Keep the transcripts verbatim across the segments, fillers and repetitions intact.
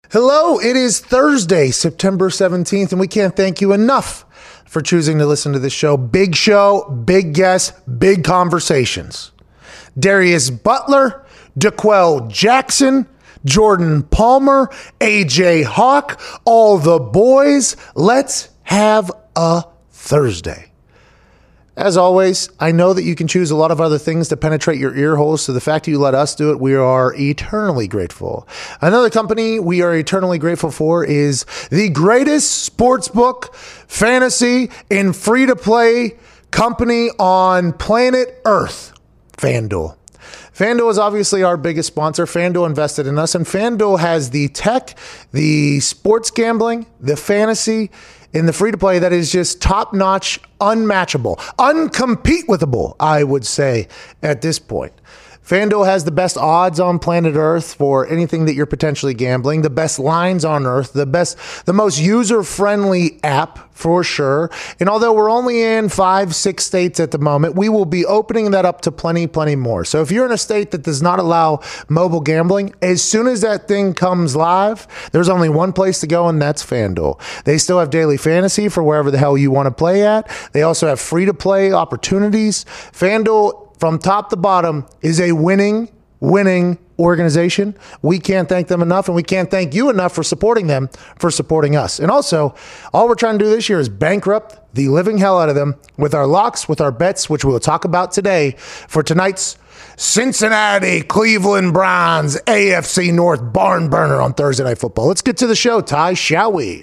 Hello, it is Thursday, September seventeenth, and we can't thank you enough for choosing to listen to this show. Big show, big guests, big conversations. Darius Butler, DeQuell Jackson, Jordan Palmer, A J Hawk, all the boys. Let's have a Thursday. As always, I know that you can choose a lot of other things to penetrate your ear holes, so the fact that you let us do it, we are eternally grateful. Another company we are eternally grateful for is the greatest sportsbook, fantasy, and free-to-play company on planet Earth, FanDuel. FanDuel is obviously our biggest sponsor. FanDuel invested in us, and FanDuel has the tech, the sports gambling, the fantasy, in the free-to-play that is just top-notch, unmatchable, uncompete-withable, I would say, at this point. FanDuel has the best odds on planet Earth for anything that you're potentially gambling, the best lines on Earth, the best, the most user-friendly app for sure. And although we're only in five, six states at the moment, we will be opening that up to plenty, plenty more. So if you're in a state that does not allow mobile gambling, as soon as that thing comes live, there's only one place to go, and that's FanDuel. They still have daily fantasy for wherever the hell you want to play at. They also have free-to-play opportunities. FanDuel, from top to bottom, is a winning, winning organization. We can't thank them enough, and we can't thank you enough for supporting them, for supporting us. And also, all we're trying to do this year is bankrupt the living hell out of them with our locks, with our bets, which we'll talk about today for tonight's Cincinnati Cleveland Browns A F C North barn burner on Thursday Night Football. Let's get to the show, Ty, shall we?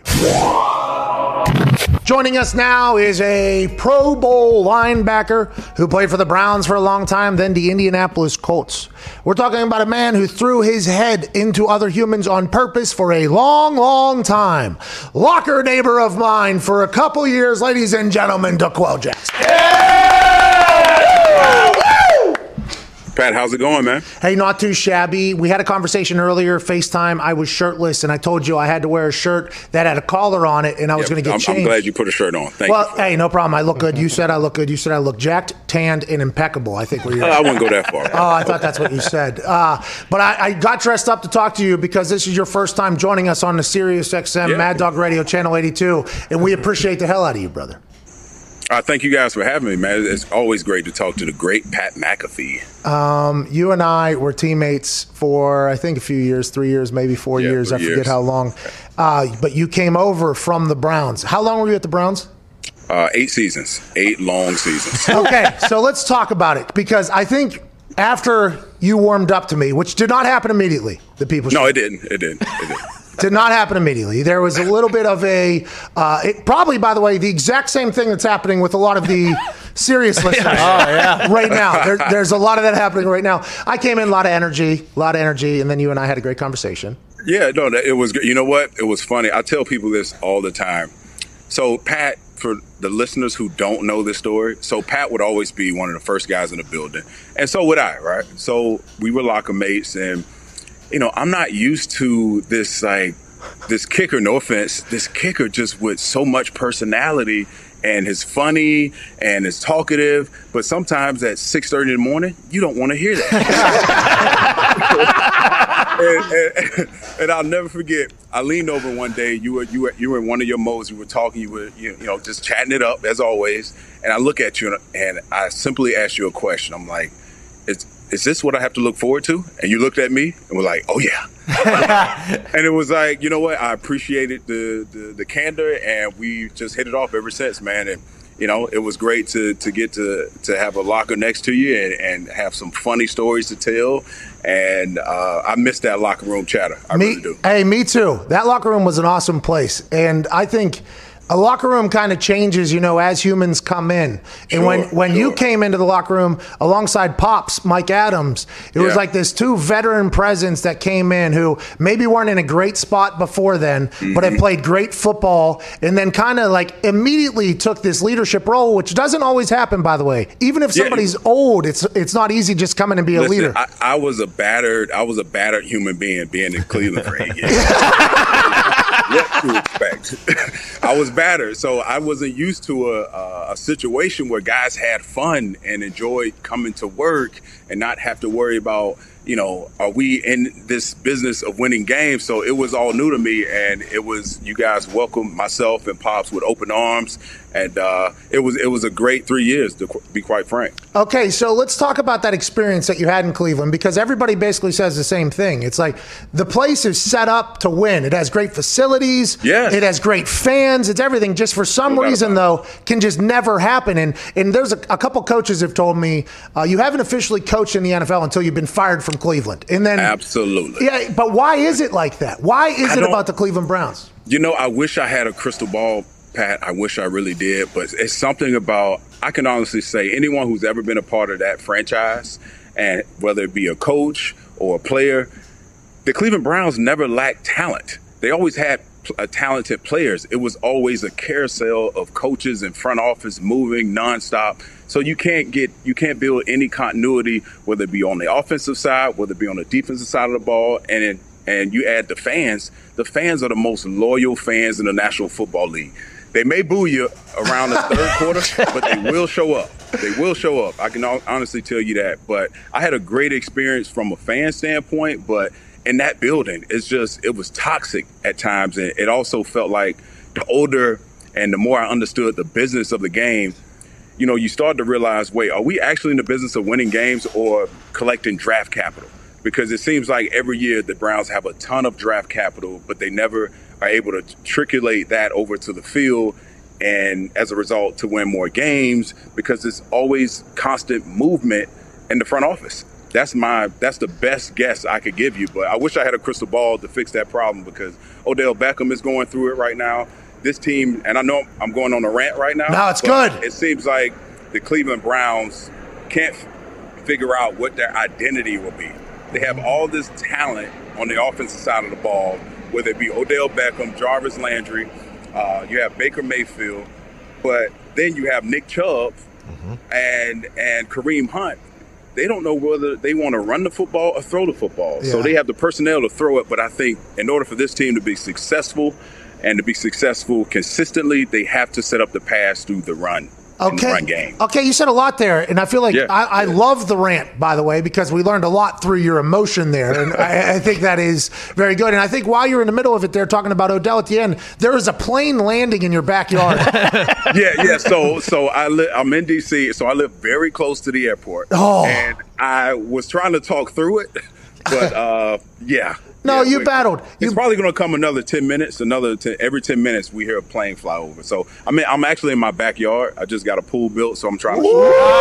Joining us now is a Pro Bowl linebacker who played for the Browns for a long time, then the Indianapolis Colts. We're talking about a man who threw his head into other humans on purpose for a long, long time. Locker neighbor of mine for a couple years, ladies and gentlemen, DeQuell Jackson. Yeah! Pat, how's it going, man? Hey, not too shabby. We had a conversation earlier, FaceTime. I was shirtless, and I told you I had to wear a shirt that had a collar on it, and I was Yep, going to get I'm, changed. I'm glad you put a shirt on. Thank well, you. hey, no problem. I look good. You said I look good. You said I look jacked, tanned, and impeccable. I think we're. I wouldn't go that far. Oh, I thought that's what you said. Uh, but I, I got dressed up to talk to you because this is your first time joining us on the Sirius X M Yeah. Mad Dog Radio Channel eighty-two, and we appreciate the hell out of you, brother. Uh, thank you guys for having me, man. It's always great to talk to the great Pat McAfee. Um, you and I were teammates for, I think, a few years, three years, maybe four Yeah, years. I three forget years. how long. Uh, but you came over from the Browns. How long were you at the Browns? Uh, eight seasons, eight long seasons. Okay, so let's talk about it because I think after you warmed up to me, which did not happen immediately, the people. No, it didn't. It didn't. It didn't. Did not happen immediately. There was a little bit of a, uh, it, probably, by the way, the exact same thing that's happening with a lot of the serious listeners oh, yeah. right now. There, there's a lot of that happening right now. I came in, a lot of energy, a lot of energy, and then you and I had a great conversation. Yeah, no, that- it was. You know what? It was funny. I tell people this all the time. So, Pat, for the listeners who don't know this story, so Pat would always be one of the first guys in the building, and so would I, right? So we were locker mates, and you know, I'm not used to this, like, this kicker, no offense, this kicker just with so much personality and is funny and is talkative, but sometimes at six thirty in the morning, you don't want to hear that. and, and, and I'll never forget, I leaned over one day, you were you were, you were in one of your modes, you were talking, you were you, you know, just chatting it up as always, and I look at you and, and I simply asked you a question. I'm like, it's is this what I have to look forward to? And you looked at me and were like, oh, yeah. And it was like, you know what? I appreciated the, the, the candor, and we just hit it off ever since, man. And, you know, it was great to, to get to, to have a locker next to you and, and have some funny stories to tell. And uh, I miss that locker room chatter. I me, really do. Hey, me too. That locker room was an awesome place. And I think a locker room kind of changes, you know, as humans come in. And Sure, when, when sure. you came into the locker room alongside Pops, Mike Adams, it was Yeah. like this two veteran presence that came in who maybe weren't in a great spot before then, Mm-hmm. but had played great football and then kind of like immediately took this leadership role, which doesn't always happen, by the way. Even if Yeah. somebody's old, it's it's not easy just coming and be a Listen, leader. I, I was a battered, I was a battered human being being in Cleveland for eight years. What to expect? I was battered, so I wasn't used to a, a, a situation where guys had fun and enjoyed coming to work and not have to worry about, you know, are we in this business of winning games? So it was all new to me, and it was, you guys welcomed myself and Pops with open arms, and uh, it was it was a great three years, to be quite frank. Okay, so let's talk about that experience that you had in Cleveland, because everybody basically says the same thing. It's like the place is set up to win. It has great facilities. Yes. It has great fans. It's everything. Just for some No doubt reason, about though, can just never happen. And and there's a, a couple coaches have told me uh, you haven't officially coached in the N F L until you've been fired from Cleveland. And then Absolutely. Yeah, but why is it like that? Why is I it don't- about the Cleveland Browns? You know, I wish I had a crystal ball, Pat. I wish I really did. But it's something about, I can honestly say, anyone who's ever been a part of that franchise, and whether it be a coach or a player, the Cleveland Browns never lacked talent. They always had uh, talented players. It was always a carousel of coaches and front office moving nonstop. So you can't get, you can't build any continuity, whether it be on the offensive side, whether it be on the defensive side of the ball, and in, and you add the fans. The fans are the most loyal fans in the National Football League. They may boo you around the third quarter, but they will show up. They will show up. I can honestly tell you that. But I had a great experience from a fan standpoint, but in that building, it's just, it was toxic at times. And it also felt like the older and the more I understood the business of the game, you know, you start to realize, wait, are we actually in the business of winning games or collecting draft capital? Because it seems like every year the Browns have a ton of draft capital, but they never are able to triculate that over to the field, and as a result to win more games, because it's always constant movement in the front office. That's my that's the best guess I could give you, but I wish I had a crystal ball to fix that problem, because Odell Beckham is going through it right now. This team, and I know I'm going on a rant right now. No, it's but good. It seems like the Cleveland Browns can't f- figure out what their identity will be. They have all this talent on the offensive side of the ball, whether it be Odell Beckham, Jarvis Landry, uh, you have Baker Mayfield, but then you have Nick Chubb mm-hmm. and and Kareem Hunt. They don't know whether they want to run the football or throw the football. Yeah. So they have the personnel to throw it, but I think in order for this team to be successful and to be successful consistently, they have to set up the pass through the run. Okay. Run game. Okay, you said a lot there, and I feel like yeah. I, I yeah. love the rant, by the way, because we learned a lot through your emotion there, and I, I think that is very good. And I think while you're in the middle of it there talking about Odell at the end, there is a plane landing in your backyard. yeah, yeah. So, so I li- I'm in D C, so I live very close to the airport, oh. and I was trying to talk through it, but uh, yeah. No, yeah, you battled. It's you, probably going to come another ten minutes. Another ten, every ten minutes, we hear a plane fly over. So I mean, I'm actually in my backyard. I just got a pool built, so I'm trying to.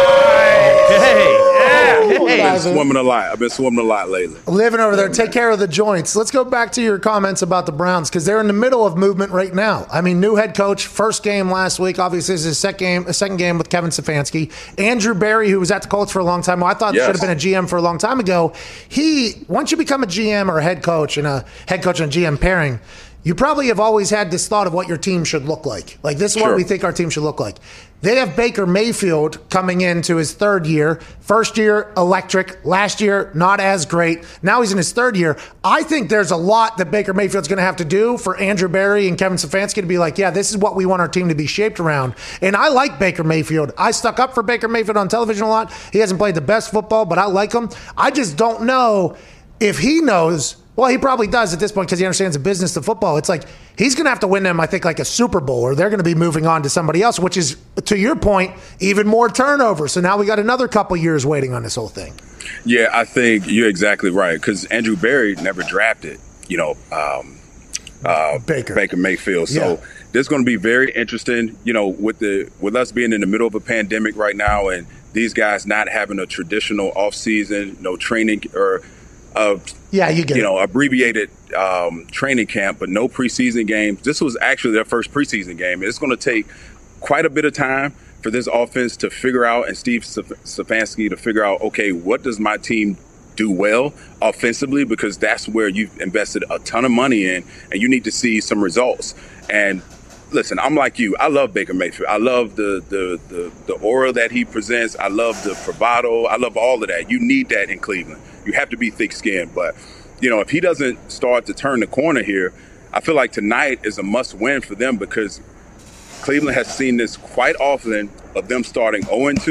Hey, yeah. I've been swimming a lot. I've been swimming a lot lately. Living over there, take care of the joints. Let's go back to your comments about the Browns, because they're in the middle of movement right now. I mean, new head coach, first game last week. Obviously, this is his second game, a second game with Kevin Stefanski. Andrew Berry, who was at the Colts for a long time, who I thought yes. should have been a G M for a long time ago. He, once you become a G M or a head coach and a head coach and G M pairing, you probably have always had this thought of what your team should look like. Like, this is sure. what we think our team should look like. They have Baker Mayfield coming into his third year. First year, electric. Last year, not as great. Now he's in his third year. I think there's a lot that Baker Mayfield's going to have to do for Andrew Berry and Kevin Stefanski to be like, yeah, this is what we want our team to be shaped around. And I like Baker Mayfield. I stuck up for Baker Mayfield on television a lot. He hasn't played the best football, but I like him. I just don't know if he knows. Well, he probably does at this point because he understands the business of football. It's like he's going to have to win them, I think, like a Super Bowl, or they're going to be moving on to somebody else, which is, to your point, even more turnover. So now we got another couple years waiting on this whole thing. Yeah, I think you're exactly right, because Andrew Berry never drafted, you know, um, uh, Baker. Baker Mayfield. So Yeah. this is going to be very interesting, you know, with the with us being in the middle of a pandemic right now, and these guys not having a traditional offseason, no training or uh, Yeah, you get you it. know, abbreviated um, training camp, but no preseason games. This was actually their first preseason game. It's going to take quite a bit of time for this offense to figure out, and Steve Stefanski to figure out, okay, what does my team do well offensively? Because that's where you've invested a ton of money in, and you need to see some results. And listen, I'm like you. I love Baker Mayfield. I love the the the, the aura that he presents. I love the bravado. I love all of that. You need that in Cleveland. You have to be thick-skinned. But, you know, if he doesn't start to turn the corner here, I feel like tonight is a must-win for them, because Cleveland has seen this quite often of them starting oh and two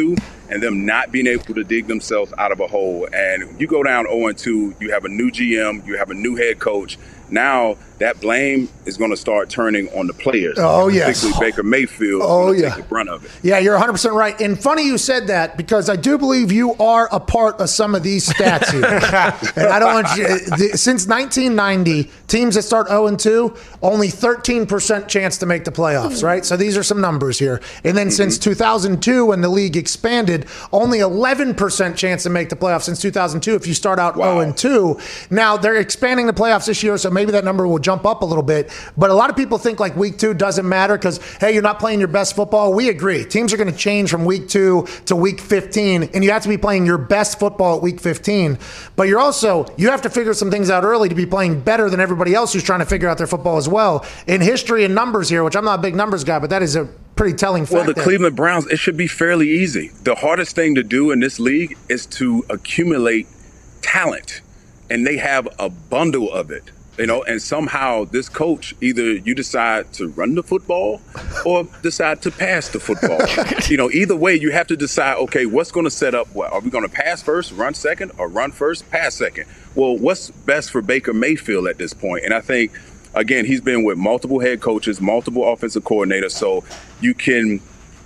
and them not being able to dig themselves out of a hole. And you go down oh and two, you have a new G M, you have a new head coach. Now that blame is going to start turning on the players. Oh, yes. Particularly Baker Mayfield. Oh, yeah. Take the brunt of it. Yeah, you're one hundred percent right. And funny you said that because I do believe you are a part of some of these stats here. And I don't want you, the, since nineteen ninety, teams that start oh and two, only thirteen percent chance to make the playoffs, right? So these are some numbers here. And then mm-hmm. since two thousand two, when the league expanded, only eleven percent chance to make the playoffs since two thousand two if you start out wow. oh and two. Now, they're expanding the playoffs this year, so maybe that number will jump up a little bit. But a lot of people think like week two doesn't matter because, hey, you're not playing your best football. We agree. Teams are going to change from week two to week fifteen, and you have to be playing your best football at week fifteen. But you're also, you have to figure some things out early to be playing better than everybody else who's trying to figure out their football as well. In history and numbers here, which I'm not a big numbers guy, but that is a pretty telling fact. Well, the there. Cleveland Browns, it should be fairly easy. The hardest thing to do in this league is to accumulate talent, and they have a bundle of it. You know, and somehow this coach, either you decide to run the football or decide to pass the football. You know, either way, you have to decide, okay, what's going to set up what? Are we going to pass first, run second, or run first, pass second? Well, what's best for Baker Mayfield at this point? And I think, again, he's been with multiple head coaches, multiple offensive coordinators, so you can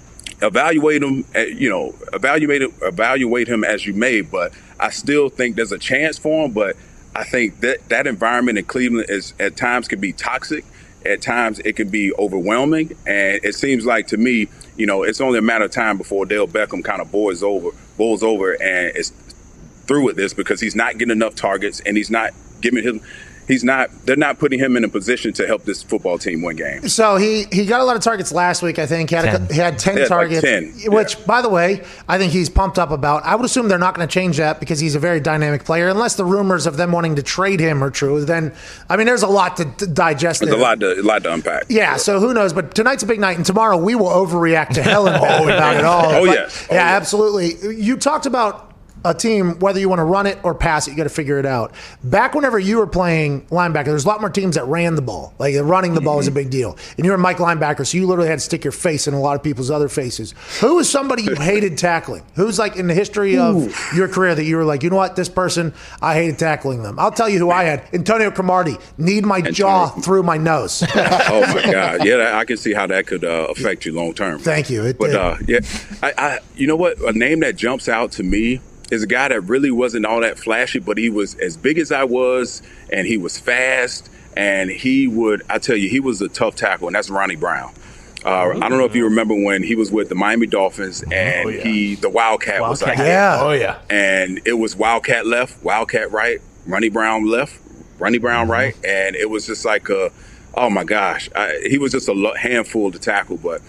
evaluate him, you know, evaluate evaluate him as you may, but I still think there's a chance for him, but I think that that environment in Cleveland is at times can be toxic. At times it can be overwhelming. And it seems like to me, you know, it's only a matter of time before Odell Beckham kind of boils over, boils over and is through with this because he's not getting enough targets and he's not giving him He's not. They're not putting him in a position to help this football team win games. So he, he got a lot of targets last week. I think he had ten. A, he had ten yeah, targets, like ten. which, yeah. by the way, I think he's pumped up about. I would assume they're not going to change that because he's a very dynamic player, unless the rumors of them wanting to trade him are true. Then, I mean, there's a lot to, to digest. There's there. a lot to a lot to unpack. Yeah. So who knows? But tonight's a big night, and tomorrow we will overreact to hell and back oh, about yeah. it all. Oh but, yes. yeah, Oh, yes. absolutely. You talked about a team, whether you want to run it or pass it, you got to figure it out. Back whenever you were playing linebacker, there's a lot more teams that ran the ball. Like running the ball was a big deal. And you were Mike linebacker, so you literally had to stick your face in a lot of people's other faces. Who is somebody you hated tackling? Who's like in the history of Ooh. your career that you were like, you know what, this person, I hated tackling them. I'll tell you who I had. Antonio Cromartie. Need my Antonio. jaw through my nose. Oh, my God. Yeah, I can see how that could uh, affect you long term. Thank you. It but, did. Uh, yeah, I, I, you know what? A name that jumps out to me is a guy that really wasn't all that flashy, but he was as big as I was, and he was fast, and he would, I tell you, he was a tough tackle, and that's Ronnie Brown. Uh, I don't know if you remember when he was with the Miami Dolphins, and oh, yeah. he, the Wildcat, Wildcat was like, yeah. oh yeah, and it was Wildcat left, Wildcat right, Ronnie Brown left, Ronnie Brown mm-hmm. right, and it was just like a, oh my gosh, I, he was just a handful to tackle, but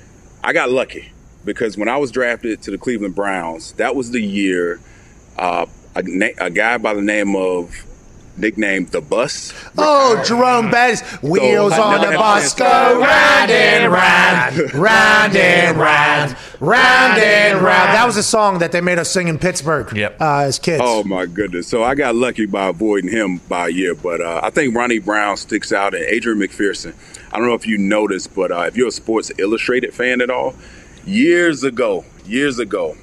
I got lucky. Because when I was drafted to the Cleveland Browns, that was the year uh, a, a guy by the name of, nicknamed The Bus. Oh, Jerome Bettis. Wheels so, on the bus go round and round, round and round, round and round. That was a song that they made us sing in Pittsburgh yep. uh, as kids. Oh, my goodness. So I got lucky by avoiding him by a year. But uh, I think Ronnie Brown sticks out, and Adrian McPherson. I don't know if you noticed, but uh, if you're a Sports Illustrated fan at all, Years ago, years ago,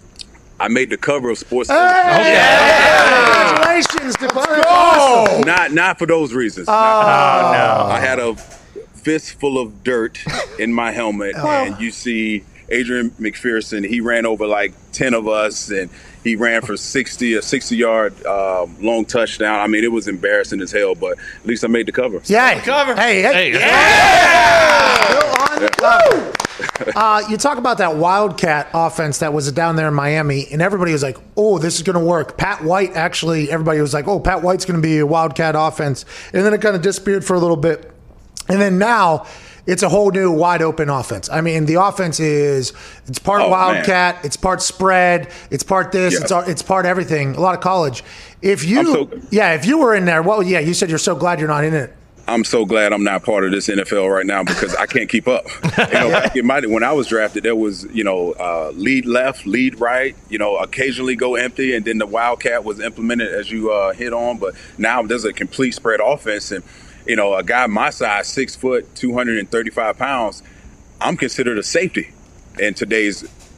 I made the cover of Sports hey, Illustrated. Okay. Yeah. Congratulations to go. Not, not for those reasons. Oh, not, no. I had a fistful of dirt in my helmet, oh. and you see Adrian McPherson. He ran over like ten of us, and he ran for sixty, a sixty-yard um, long touchdown. I mean, it was embarrassing as hell, but at least I made the cover. Yeah, cover. Hey, hey, hey. yeah! Still on the cover. Uh, you talk about that Wildcat offense that was down there in Miami, and everybody was like, oh, this is going to work. Pat White, actually, everybody was like, oh, Pat White's going to be a Wildcat offense. And then it kind of disappeared for a little bit. And then now it's a whole new wide open offense. I mean, the offense is, it's part oh, Wildcat, man. It's part spread, it's part this, yeah. it's it's part everything, a lot of college. If you, so, yeah, if you were in there, well, yeah, you said you're so glad you're not in it. I'm so glad I'm not part of this N F L right now because I can't keep up. You know, back in my, when I was drafted, there was, you know, uh, lead left, lead right, you know, occasionally go empty, and then the Wildcat was implemented as you uh, hit on. But now there's a complete spread offense, and, you know, a guy my size, six foot, two hundred thirty-five pounds, I'm considered a safety in today's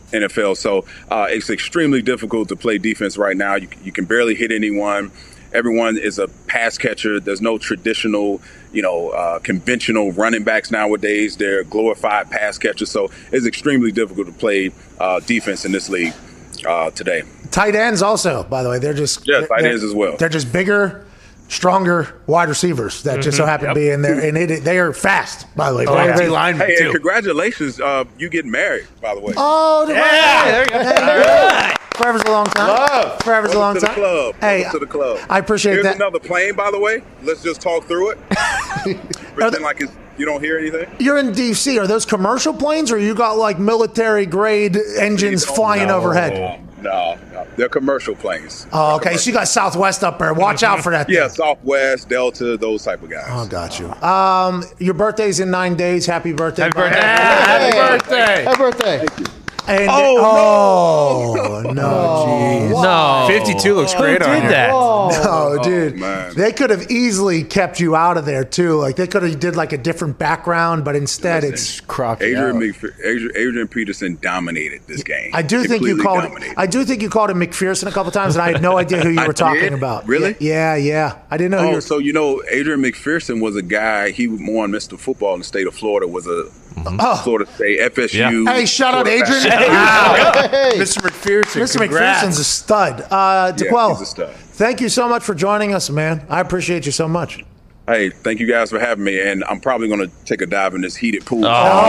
N F L. So uh, it's extremely difficult to play defense right now. You, you can barely hit anyone. Everyone is a pass catcher. There's no traditional, you know, uh, conventional running backs nowadays. They're glorified pass catchers. So it's extremely difficult to play uh, defense in this league uh, today. Tight ends also, by the way. They're just yeah, tight ends as well. They're just bigger, stronger wide receivers that mm-hmm. just so happen yep. to be in there. And it, they are fast, by the way. Oh, yeah. They linemen, hey, too. And congratulations. Uh, you getting married, by the way. Oh, the yeah. There you go. Hey, right. Forever's a long time. Love. Forever's a long to time. The club. Hey, to the club. I appreciate Here's that. another plane, by the way. Let's just talk through it. Pretend like it's, you don't hear anything. You're in D C. Are those commercial planes, or you got like military grade engines flying no, overhead? No, no, they're commercial planes. Oh, okay. So you got Southwest up there. Watch out for that. Yeah, thing. Southwest, Delta, those type of guys. Oh, got you. Um, your birthday's in nine days. Happy birthday! Happy birthday! Happy birthday! Happy birthday! Thank you. And oh, oh no. no! Jeez. No. fifty-two looks great Who on did here. that? No, dude. Oh, man. They could have easily kept you out of there too. Like they could have did like a different background, but instead it's cropped. Adrian, McPher- Adrian Adrian Peterson dominated this game. I do think you called. Dominated. I do think you called him McPherson a couple times, and I had no idea who you I were talking did? about. Really? Yeah, yeah. I didn't know. who you Oh, were so you know, Adrian McPherson was a guy. He won Mister Football in the state of Florida. Was a Oh. Florida State F S U. Hey, shout out quarterback. Adrian. Wow. Hey. Mister McPherson. Mister congrats. McPherson's a stud. Uh, Yeah, DeQuell, he's a stud. thank you so much for joining us, man. I appreciate you so much. Hey, thank you guys for having me, and I'm probably going to take a dive in this heated pool.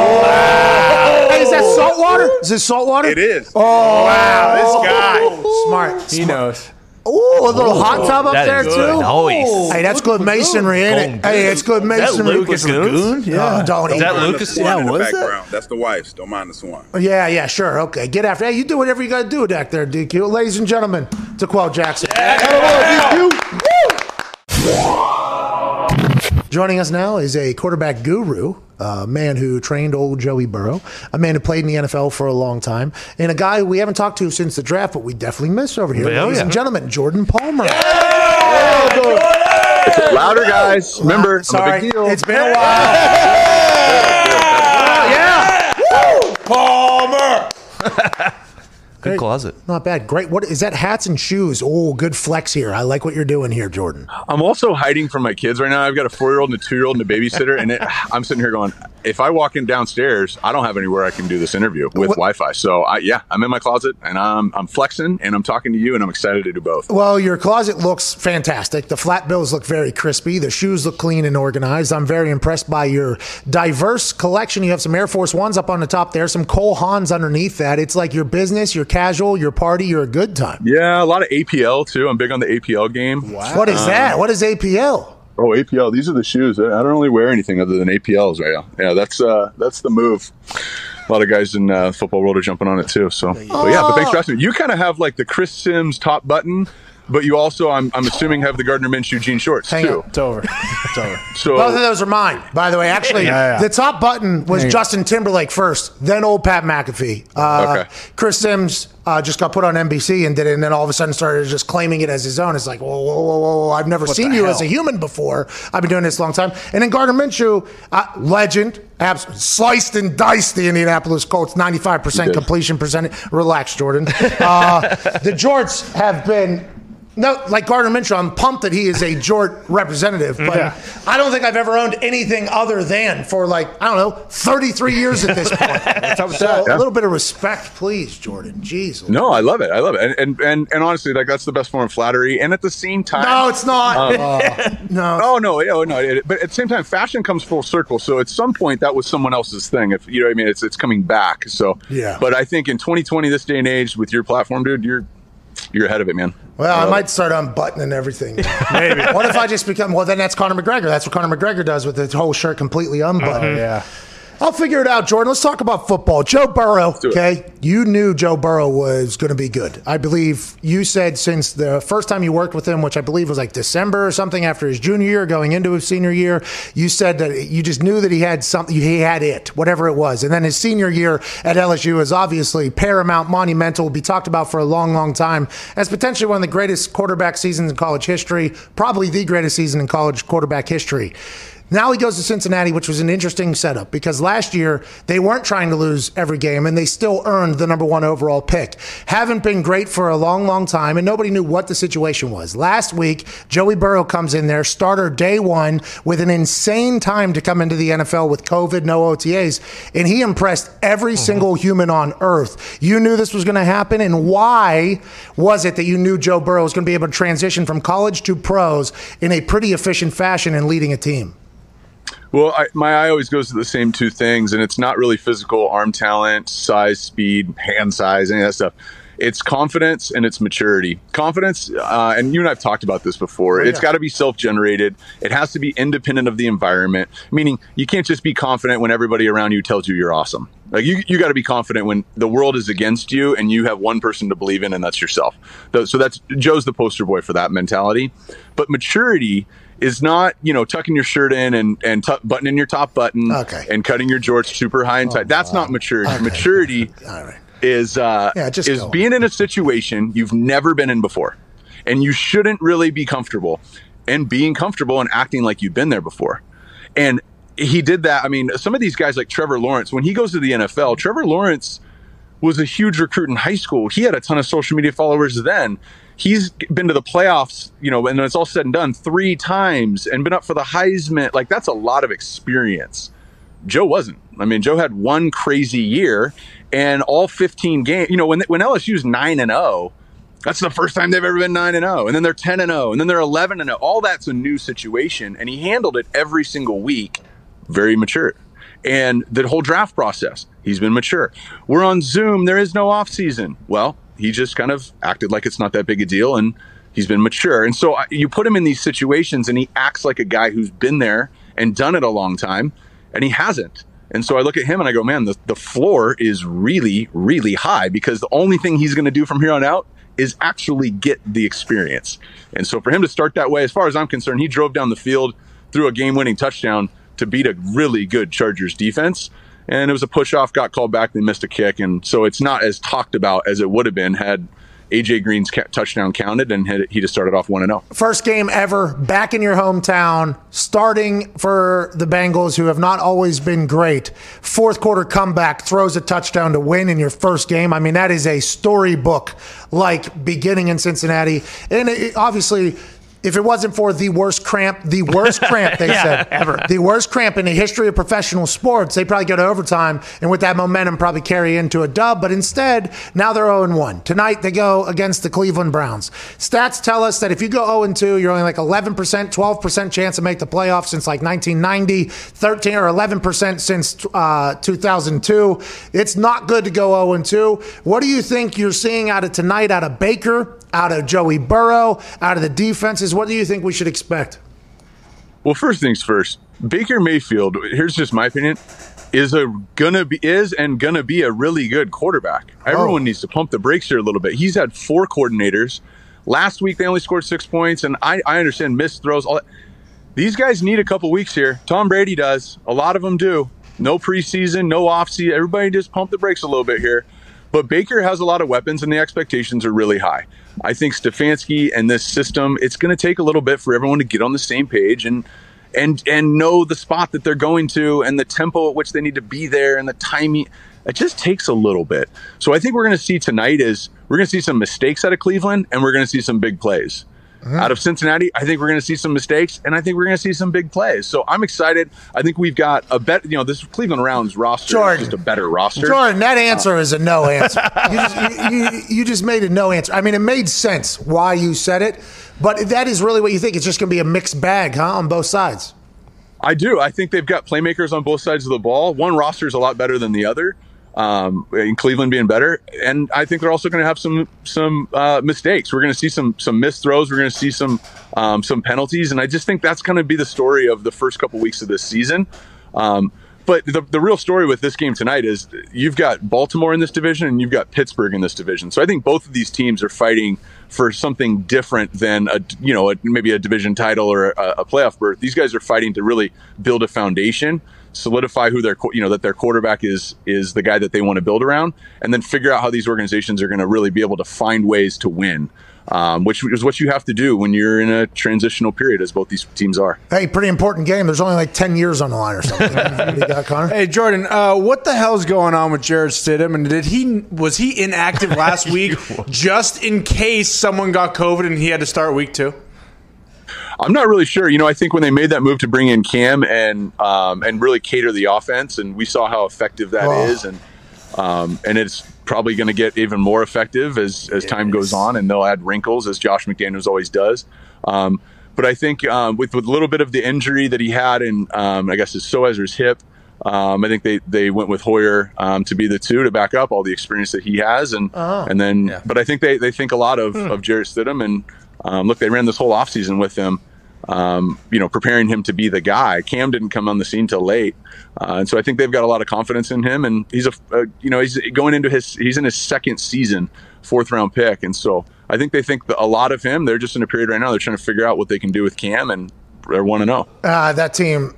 Oh. Hey, is that salt water? Is it salt water? It is. Oh, Wow, this guy. Smart. He Smart. knows. Ooh, a little hot tub up That there, is too? good. Nice. Hey, that's good masonry, ain't it? Hey, it's good Is that masonry. Lucas Lagoon? Yeah. Don't Is eat that it. Lucas? The swan in the was it? background. That's the wife's. Don't mind the swan. Yeah, yeah, sure. Okay, get after it. Hey, you do whatever you got to do back there, D Q. Ladies and gentlemen, DeQuell Jackson. Joining us now is a quarterback guru, a man who trained old Joey Burrow, a man who played in the N F L for a long time, and a guy who we haven't talked to since the draft, but we definitely miss over here. Yeah, Ladies yeah. and gentlemen, Jordan Palmer. Louder, guys. Remember, I'm a Sorry, big deal. it's been a while. Yeah. Palmer. Good closet. Not bad. Great. What is that? Hats and shoes. Oh, good flex here. I like what you're doing here, Jordan. I'm also hiding from my kids right now. I've got a four-year-old and a two-year-old and a babysitter, and it, I'm sitting here going, if I walk in downstairs, I don't have anywhere I can do this interview with What? Wi-Fi. So, I, yeah, I'm in my closet, and I'm, I'm flexing, and I'm talking to you, and I'm excited to do both. Well, your closet looks fantastic. The flat bills look very crispy. The shoes look clean and organized. I'm very impressed by your diverse collection. You have some Air Force Ones up on the top there, some Cole Haans underneath that. It's like your business, your casual, your party, your good time. Yeah, a lot of A P L, too. I'm big on the A P L game. Wow. What is that? What is A P L? Oh, A P L. These are the shoes. I don't really wear anything other than A P Ls right now. Yeah, that's uh, that's the move. A lot of guys in uh, football world are jumping on it too. So, but yeah, but thanks for asking. You kind of have like the Chris Sims top button, but you also, I'm, I'm assuming, have the Gardner Minshew jean shorts Hang too. on. It's over. It's over. So Both of those are mine, by the way. Actually, Yeah, yeah. the top button was Hang on. Justin Timberlake first, then old Pat McAfee. Uh, Okay. Chris Sims uh, just got put on N B C and did it, and then all of a sudden started just claiming it as his own. It's like, whoa, whoa, whoa, whoa, whoa. I've never seen the you hell? as a human before. I've been doing this a long time. And then Gardner Minshew, uh, legend, abs- sliced and diced the Indianapolis Colts, ninety-five percent He did. completion percentage. Relax, Jordan. Uh, the Jorts have been. No, like Gardner Minshew, I'm pumped that he is a Jort representative, but Yeah. I don't think I've ever owned anything other than for like, I don't know, thirty-three years at this point. So a little bit of respect, please, Jordan. Jeez. no, I love it. I love it. And, and and and honestly, like that's the best form of flattery. And at the same time, No, it's not. Um, no. Oh no, yeah, no. It, but at the same time, fashion comes full circle. So at some point, that was someone else's thing. If you know what I mean, it's it's coming back. So Yeah. But I think in twenty twenty, this day and age, with your platform, dude, you're you're ahead of it, man. Well, I love might it. start unbuttoning everything. Maybe. What if I just become, well, then that's Conor McGregor. That's what Conor McGregor does with his whole shirt completely unbuttoned. Yeah. I'll figure it out, Jordan. Let's talk about football. Joe Burrow, do it. okay? You knew Joe Burrow was going to be good. I believe you said since the first time you worked with him, which I believe was like December or something after his junior year, going into his senior year, you said that you just knew that he had something, he had it, whatever it was. And then his senior year at L S U is obviously paramount, monumental, will be talked about for a long, long time as potentially one of the greatest quarterback seasons in college history, probably the greatest season in college quarterback history. Now he goes to Cincinnati, which was an interesting setup because last year they weren't trying to lose every game and they still earned the number one overall pick. Haven't been great for a long, long time, and nobody knew what the situation was. Last week, Joey Burrow comes in there, starter day one, with an insane time to come into the N F L with COVID, no O T As, and he impressed every mm-hmm. single human on earth. You knew this was going to happen, and why was it that you knew Joe Burrow was going to be able to transition from college to pros in a pretty efficient fashion and leading a team? Well, I, my eye always goes to the same two things, and it's not really physical, arm talent, size, speed, hand size, any of that stuff. It's confidence and it's maturity. Confidence, uh, and you and I have talked about this before, oh, yeah. It's got to be self-generated. It has to be independent of the environment, meaning you can't just be confident when everybody around you tells you you're awesome. Like you, you got to be confident when the world is against you and you have one person to believe in, and that's yourself. So that's Joe's the poster boy for that mentality. But maturity is not, you know, tucking your shirt in and, and t- buttoning your top button okay. and cutting your jorts super high and tight. Oh, That's wow. not maturity. Okay. Maturity All right. is uh, yeah, just is being in a situation you've never been in before. And you shouldn't really be comfortable and being comfortable and acting like you've been there before. And he did that. I mean, some of these guys like Trevor Lawrence, when he goes to the N F L, Trevor Lawrence was a huge recruit in high school. He had a ton of social media followers then. He's been to the playoffs, you know, and when it's all said and done, three times and been up for the Heisman. Like, that's a lot of experience. Joe wasn't. I mean, Joe had one crazy year and all fifteen games. You know, when when L S U's nine and oh, that's the first time they've ever been nine and oh. And then they're ten and oh. And then they're eleven and oh. All that's a new situation. And he handled it every single week. Very mature. And the whole draft process, he's been mature. We're on Zoom. There is no off season. Well, he just kind of acted like it's not that big a deal, and he's been mature. And so you put him in these situations, and he acts like a guy who's been there and done it a long time, and he hasn't. And so I look at him and I go, man, the, the floor is really, really high, because the only thing he's going to do from here on out is actually get the experience. And so for him to start that way, as far as I'm concerned, he drove down the field, threw a game-winning touchdown to beat a really good Chargers defense. And it was a push-off, got called back, they missed a kick. And so it's not as talked about as it would have been had A J Green's ca- touchdown counted, and had, he just started off one and oh. First game ever, back in your hometown, starting for the Bengals, who have not always been great. Fourth quarter comeback, throws a touchdown to win in your first game. I mean, that is a storybook-like beginning in Cincinnati. And it, obviously, if it wasn't for the worst cramp, the worst cramp, they yeah, said, ever. the worst cramp in the history of professional sports, they probably go to overtime, and with that momentum probably carry into a dub. But instead, now they're oh and one. Tonight, they go against the Cleveland Browns. Stats tell us that if you go oh and two, you're only like eleven percent, twelve percent chance to make the playoffs since like nineteen ninety, thirteen or eleven percent since uh, two thousand two. It's not good to go oh and two. What do you think you're seeing out of tonight, out of Baker, out of Joey Burrow, out of the defenses? What do you think we should expect? Well, first things first, Baker Mayfield, here's just my opinion, is a gonna be is and gonna be a really good quarterback. Oh. Everyone needs to pump the brakes here a little bit. He's had four coordinators. Last week they only scored six points, and I, I understand missed throws. All that. These guys need a couple weeks here. Tom Brady does. A lot of them do. No preseason, no offseason. Everybody just pump the brakes a little bit here. But Baker has a lot of weapons, and the expectations are really high. I think Stefanski and this system, it's going to take a little bit for everyone to get on the same page and and and know the spot that they're going to and the tempo at which they need to be there and the timing. It just takes a little bit. So I think we're going to see tonight is we're going to see some mistakes out of Cleveland, and we're going to see some big plays. Mm-hmm. Out of Cincinnati, I think we're going to see some mistakes, and I think we're going to see some big plays. So I'm excited. I think we've got a bet. You know, this Cleveland Browns roster Jordan, is just a better roster. Jordan, that answer uh, is a no answer. you, just, you, you, you just made a no answer. I mean, it made sense why you said it, but that is really what you think. It's just going to be a mixed bag, huh, on both sides. I do. I think they've got playmakers on both sides of the ball. One roster is a lot better than the other. Um, in Cleveland being better, and I think they're also going to have some some uh, mistakes. We're going to see some some missed throws. We're going to see some um, some penalties, and I just think that's going to be the story of the first couple weeks of this season. Um, but the the real story with this game tonight is you've got Baltimore in this division and you've got Pittsburgh in this division. So I think both of these teams are fighting for something different than a you know a, maybe a division title or a, a playoff berth. These guys are fighting to really build a foundation, solidify who their you know that their quarterback is is the guy that they want to build around, and then figure out how these organizations are going to really be able to find ways to win. um, which is what you have to do when you're in a transitional period, as both these teams are. Hey, pretty important game. There's only like ten years on the line or something. What do you got, Connor? Hey, Jordan, uh, what the hell's going on with Jarrett Stidham? And did he was he inactive last week just in case someone got COVID and he had to start week two? I'm not really sure. You know, I think when they made that move to bring in Cam and um, and really cater the offense, and we saw how effective that Oh. is, and um, and it's probably going to get even more effective as as time goes on, and they'll add wrinkles as Josh McDaniels always does. Um, but I think um, with with a little bit of the injury that he had, in um, I guess his psoas or his hip, um, I think they they went with Hoyer um, to be the two to back up all the experience that he has, and Oh. and then Yeah. but I think they they think a lot of Hmm. of Jarrett Stidham, and um, look, they ran this whole offseason with him. Um, you know, preparing him to be the guy. Cam didn't come on the scene till late, uh, and so I think they've got a lot of confidence in him. And he's a, uh, you know, he's going into his, he's in his second season, fourth round pick, and so I think they think a lot of him. They're just in a period right now. They're trying to figure out what they can do with Cam, and they're one and zero. Uh, that team,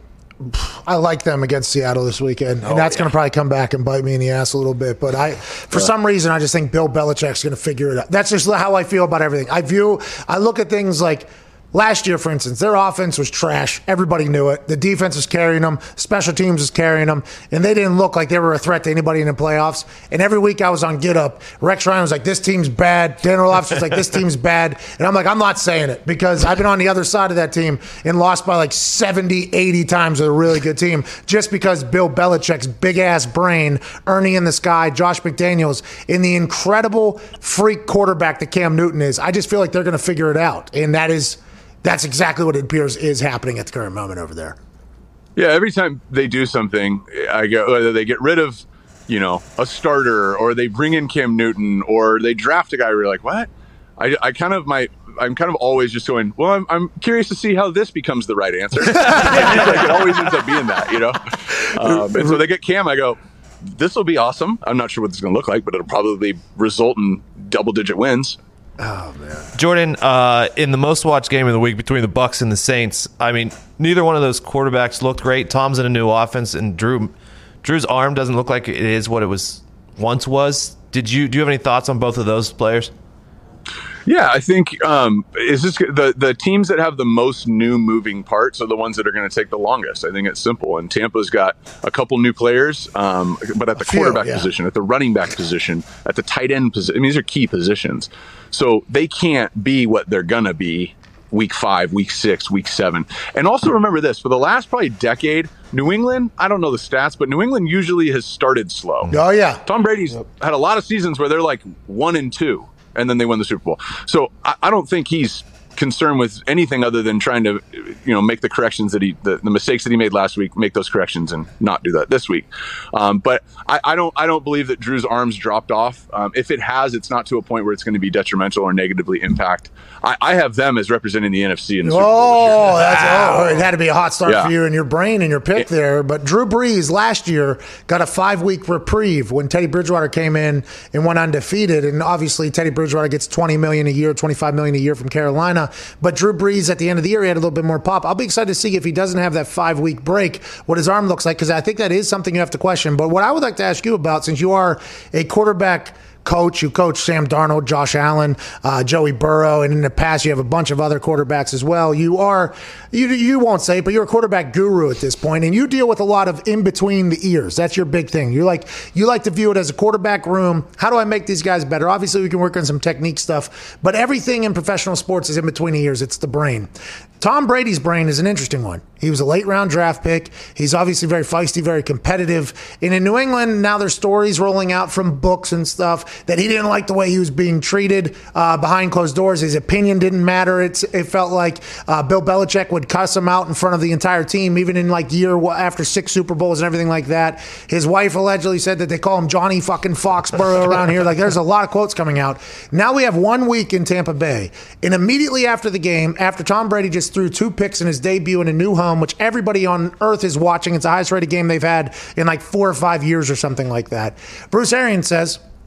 I like them against Seattle this weekend, and that's going to probably come back and bite me in the ass a little bit. But I, for some reason, I just think Bill Belichick's going to figure it out. That's just how I feel about everything. I view, I look at things like last year, for instance, their offense was trash. Everybody knew it. The defense was carrying them. Special teams was carrying them. And they didn't look like they were a threat to anybody in the playoffs. And every week I was on Get Up. Rex Ryan was like, this team's bad. Dan Orlovsky was like, this team's bad. And I'm like, I'm not saying it because I've been on the other side of that team and lost by like seventy, eighty times with a really good team just because Bill Belichick's big-ass brain, Ernie in the sky, Josh McDaniels, and the incredible freak quarterback that Cam Newton is. I just feel like they're going to figure it out. And that is... That's exactly what it appears is happening at the current moment over there. Yeah, every time they do something, I go whether they get rid of, you know, a starter, or they bring in Cam Newton, or they draft a guy where you're like, what? I, I kind of might. I'm kind of always just going, well, I'm, I'm curious to see how this becomes the right answer. Like it always ends up being that, you know. Um, and so they get Cam. I go, this will be awesome. I'm not sure what this is going to look like, but it'll probably result in double-digit wins. Oh, man. Jordan, uh, in the most watched game of the week between the Bucks and the Saints, I mean, neither one of those quarterbacks looked great. Tom's in a new offense, and Drew, Drew's arm doesn't look like it is what it was once was. Did you do you have any thoughts on both of those players? Yeah, I think um, is this the the teams that have the most new moving parts are the ones that are going to take the longest. I think it's simple. And Tampa's got a couple new players, um, but at the few, quarterback yeah. position, at the running back position, at the tight end position, I mean, these are key positions. So they can't be what they're going to be week five, week six, week seven. And also remember this, for the last probably decade, New England, I don't know the stats, but New England usually has started slow. Oh, yeah. Tom Brady's had a lot of seasons where they're like one and two, and then they win the Super Bowl. So I, I don't think he's concerned with anything other than trying to, you know, make the corrections that he, the, the mistakes that he made last week, make those corrections and not do that this week. Um, but I, I don't, I don't believe that Drew's arms dropped off. Um, if it has, it's not to a point where it's going to be detrimental or negatively impact. I, I have them as representing the N F C in the Super Bowl this year. Oh, that's oh, it had to be a hot start Yeah. for you and your brain and your pick there. But Drew Brees last year got a five-week reprieve when Teddy Bridgewater came in and went undefeated. And obviously, Teddy Bridgewater gets twenty million dollars a year, twenty-five million dollars a year from Carolina. But Drew Brees at the end of the year, he had a little bit more pop. I'll be excited to see if he doesn't have that five-week break, what his arm looks like, because I think that is something you have to question. But what I would like to ask you about, since you are a quarterback coach, you coach Sam Darnold, Josh Allen, uh, Joey Burrow, and in the past you have a bunch of other quarterbacks as well. You are, you you won't say it, but you're a quarterback guru at this point, and you deal with a lot of in between the ears. That's your big thing. You like you like to view it as a quarterback room. How do I make these guys better? Obviously, we can work on some technique stuff, but everything in professional sports is in between the ears. It's the brain. Tom Brady's brain is an interesting one. He was a late round draft pick. He's obviously very feisty, very competitive. And in New England, now there's stories rolling out from books and stuff that he didn't like the way he was being treated uh, behind closed doors. His opinion didn't matter. It's, it felt like uh, Bill Belichick would cuss him out in front of the entire team, even in like year after six Super Bowls and everything like that. His wife allegedly said that they call him Johnny fucking Foxborough around here. Like there's a lot of quotes coming out. Now we have one week in Tampa Bay. And immediately after the game, after Tom Brady just threw two picks in his debut in a new home, which everybody on earth is watching. It's the highest rated game they've had in like four or five years or something like that. Bruce Arians says,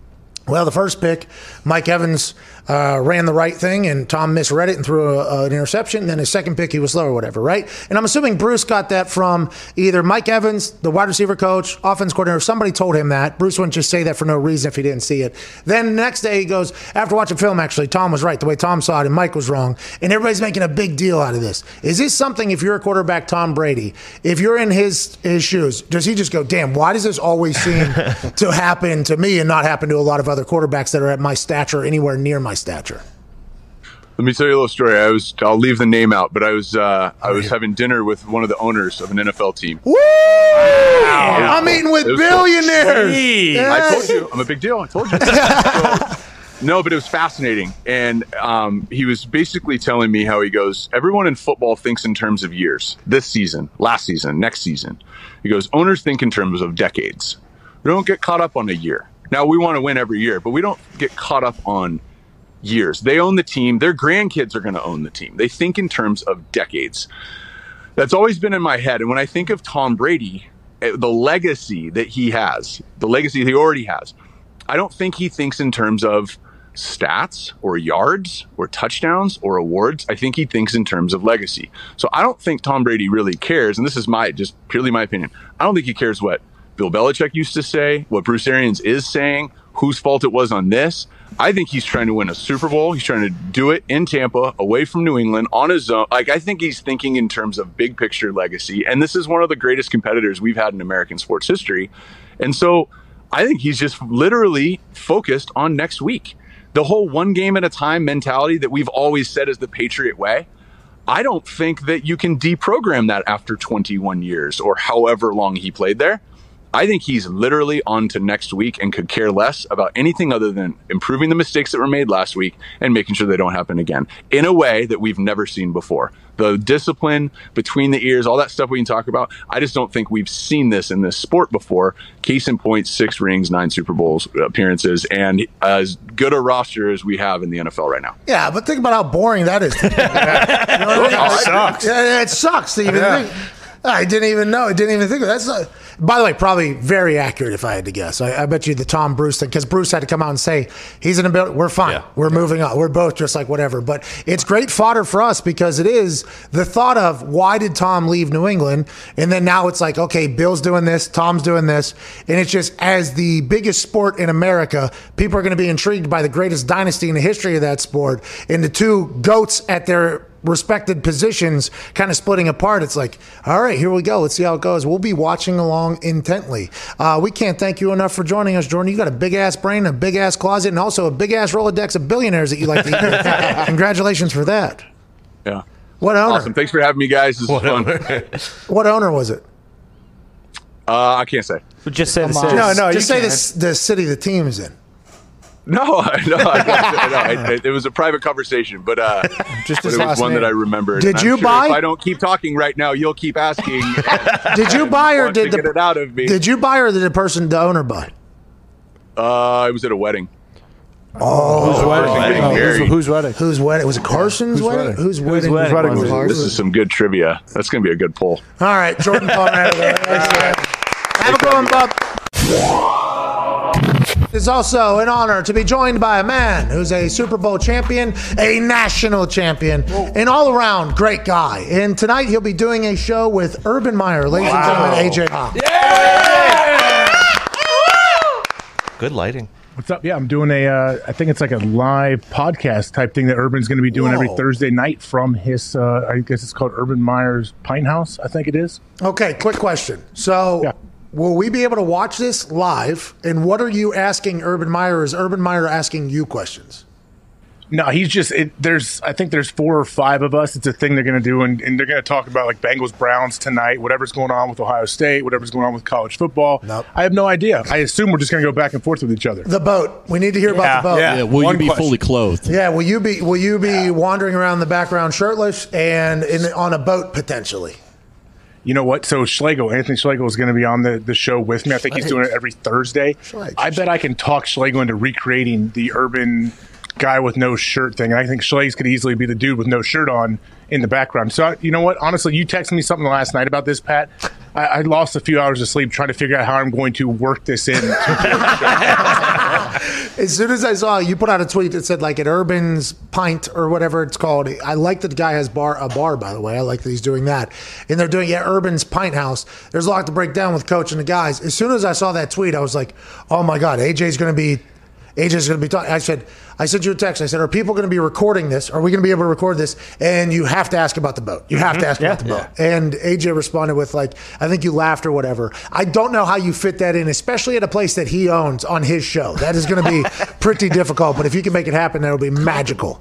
Well, the first pick, Mike Evans uh, ran the right thing, and Tom misread it and threw a, a, an interception. And then his second pick, he was slow or whatever, right? And I'm assuming Bruce got that from either Mike Evans, the wide receiver coach, offense coordinator. Somebody told him that. Bruce wouldn't just say that for no reason if he didn't see it. Then the next day he goes, after watching film, actually, Tom was right. The way Tom saw it, and Mike was wrong. And everybody's making a big deal out of this. Is this something, if you're a quarterback, Tom Brady, if you're in his, his shoes, does he just go, damn, why does this always seem to happen to me and not happen to a lot of other quarterbacks that are at my stature, anywhere near my stature? Let me tell you a little story. I was, I'll leave the name out, but I was, uh, I was having dinner with one of the owners of an N F L team. Woo! Wow. I'm eating with billionaires. Cool. Yeah. I told you, I'm a big deal. I told you. So, no, but it was fascinating. And um, he was basically telling me how he goes, everyone in football thinks in terms of years. This season, last season, next season. He goes, owners think in terms of decades. We don't get caught up on a year. Now, we want to win every year, but we don't get caught up on years. They own the team. Their grandkids are going to own the team. They think in terms of decades. That's always been in my head. And when I think of Tom Brady, the legacy that he has, the legacy he already has, I don't think he thinks in terms of stats or yards or touchdowns or awards. I think he thinks in terms of legacy. So I don't think Tom Brady really cares. And this is my, just purely my opinion. I don't think he cares what Bill Belichick used to say, what Bruce Arians is saying, whose fault it was on this. I think he's trying to win a Super Bowl. He's trying to do it in Tampa, away from New England, on his own. Like, I think he's thinking in terms of big picture legacy. And this is one of the greatest competitors we've had in American sports history. And so I think he's just literally focused on next week. The whole one game at a time mentality that we've always said is the Patriot way. I don't think that you can deprogram that after twenty-one years or however long he played there. I think he's literally on to next week and could care less about anything other than improving the mistakes that were made last week and making sure they don't happen again in a way that we've never seen before. The discipline between the ears, all that stuff we can talk about. I just don't think we've seen this in this sport before. Case in point, six rings, nine Super Bowls appearances, and as good a roster as we have in the N F L right now. Yeah, but think about how boring that is. Yeah. You know what I mean? It sucks. Yeah, it sucks to even yeah. think. I didn't even know. I didn't even think of that. That's not, by the way, probably very accurate if I had to guess. I, I bet you the Tom Bruce thing, because Bruce had to come out and say, he's in a building, we're fine. Yeah. We're yeah. moving on. We're both just like whatever. But it's great fodder for us because it is the thought of why did Tom leave New England? And then now it's like, okay, Bill's doing this, Tom's doing this. And it's just, as the biggest sport in America, people are going to be intrigued by the greatest dynasty in the history of that sport. And the two GOATs at their respected positions kind of splitting apart. It's like, all right, here we go. Let's see how it goes. We'll be watching along intently. Uh, we can't thank you enough for joining us, Jordan. You got a big ass brain, a big ass closet, and also a big ass Rolodex of billionaires that you like to eat with. Congratulations for that. Yeah. What owner? Awesome. Thanks for having me, guys. This is fun. What owner was it? Uh, I can't say. But just say the city. No, no, just say the, the city the team is in. No, no, I, no it, it was a private conversation, but, uh, just but it was one name. that I remembered. Did you sure buy? If I don't keep talking right now, you'll keep asking. And, did you buy or did the get it out of me? Did you buy or did the person, the owner, buy? Uh, it was at a wedding. Oh, whose wedding? wedding? Oh, who's, whose wedding? Whose wedding? Was it Carson's whose wedding? wedding? Whose wedding? Whose wedding? Whose wedding This, this is some good trivia. That's going to be a good poll. All right, Jordan Palmer. Have a good one, Bob. It's also an honor to be joined by a man who's a Super Bowl champion, a national champion, an all-around great guy. And tonight he'll be doing a show with Urban Meyer. Ladies wow. and gentlemen, A J Hawk. Yeah! Good lighting. What's up? Yeah, I'm doing a, uh, I think it's like a live podcast type thing that Urban's going to be doing Whoa. every Thursday night from his, uh, I guess it's called Urban Meyer's Pine House, I think it is. Okay, quick question. So... Yeah. Will we be able to watch this live? And what are you asking Urban Meyer? Or is Urban Meyer asking you questions? No, he's just, it, there's, I think there's four or five of us. It's a thing they're going to do. And, and they're going to talk about like Bengals Browns tonight, whatever's going on with Ohio State, whatever's going on with college football. Nope. I have no idea. I assume we're just going to go back and forth with each other. The boat. We need to hear yeah, about the boat. Yeah. yeah. Will One you be question. fully clothed? Yeah. Will you be, will you be wandering around the background shirtless and in, on a boat potentially? You know what? So Schlegel, Anthony Schlegel is going to be on the, the show with me. I think he's doing it every Thursday. Schlegel. I bet I can talk Schlegel into recreating the Urban guy with no shirt thing. And I think Schlegel could easily be the dude with no shirt on in the background. So, you know what? Honestly, you texted me something last night about this, Pat. I, I lost a few hours of sleep trying to figure out how I'm going to work this in. As soon as I saw you put out a tweet that said like at Urban's Pint or whatever it's called. I like that the guy has bar a bar, by the way. I like that he's doing that. And they're doing, yeah, Urban's Pint House. There's a lot to break down with Coach and the guys. As soon as I saw that tweet, I was like, oh my God, A J's going to be A J's going to be talking. I said, I sent you a text. I said, are people going to be recording this? Are we going to be able to record this? And you have to ask about the boat. You have mm-hmm. to ask yeah. about the boat. Yeah. And A J responded with like, I think you laughed or whatever. I don't know how you fit that in, especially at a place that he owns on his show. That is going to be pretty difficult. But if you can make it happen, that'll be magical.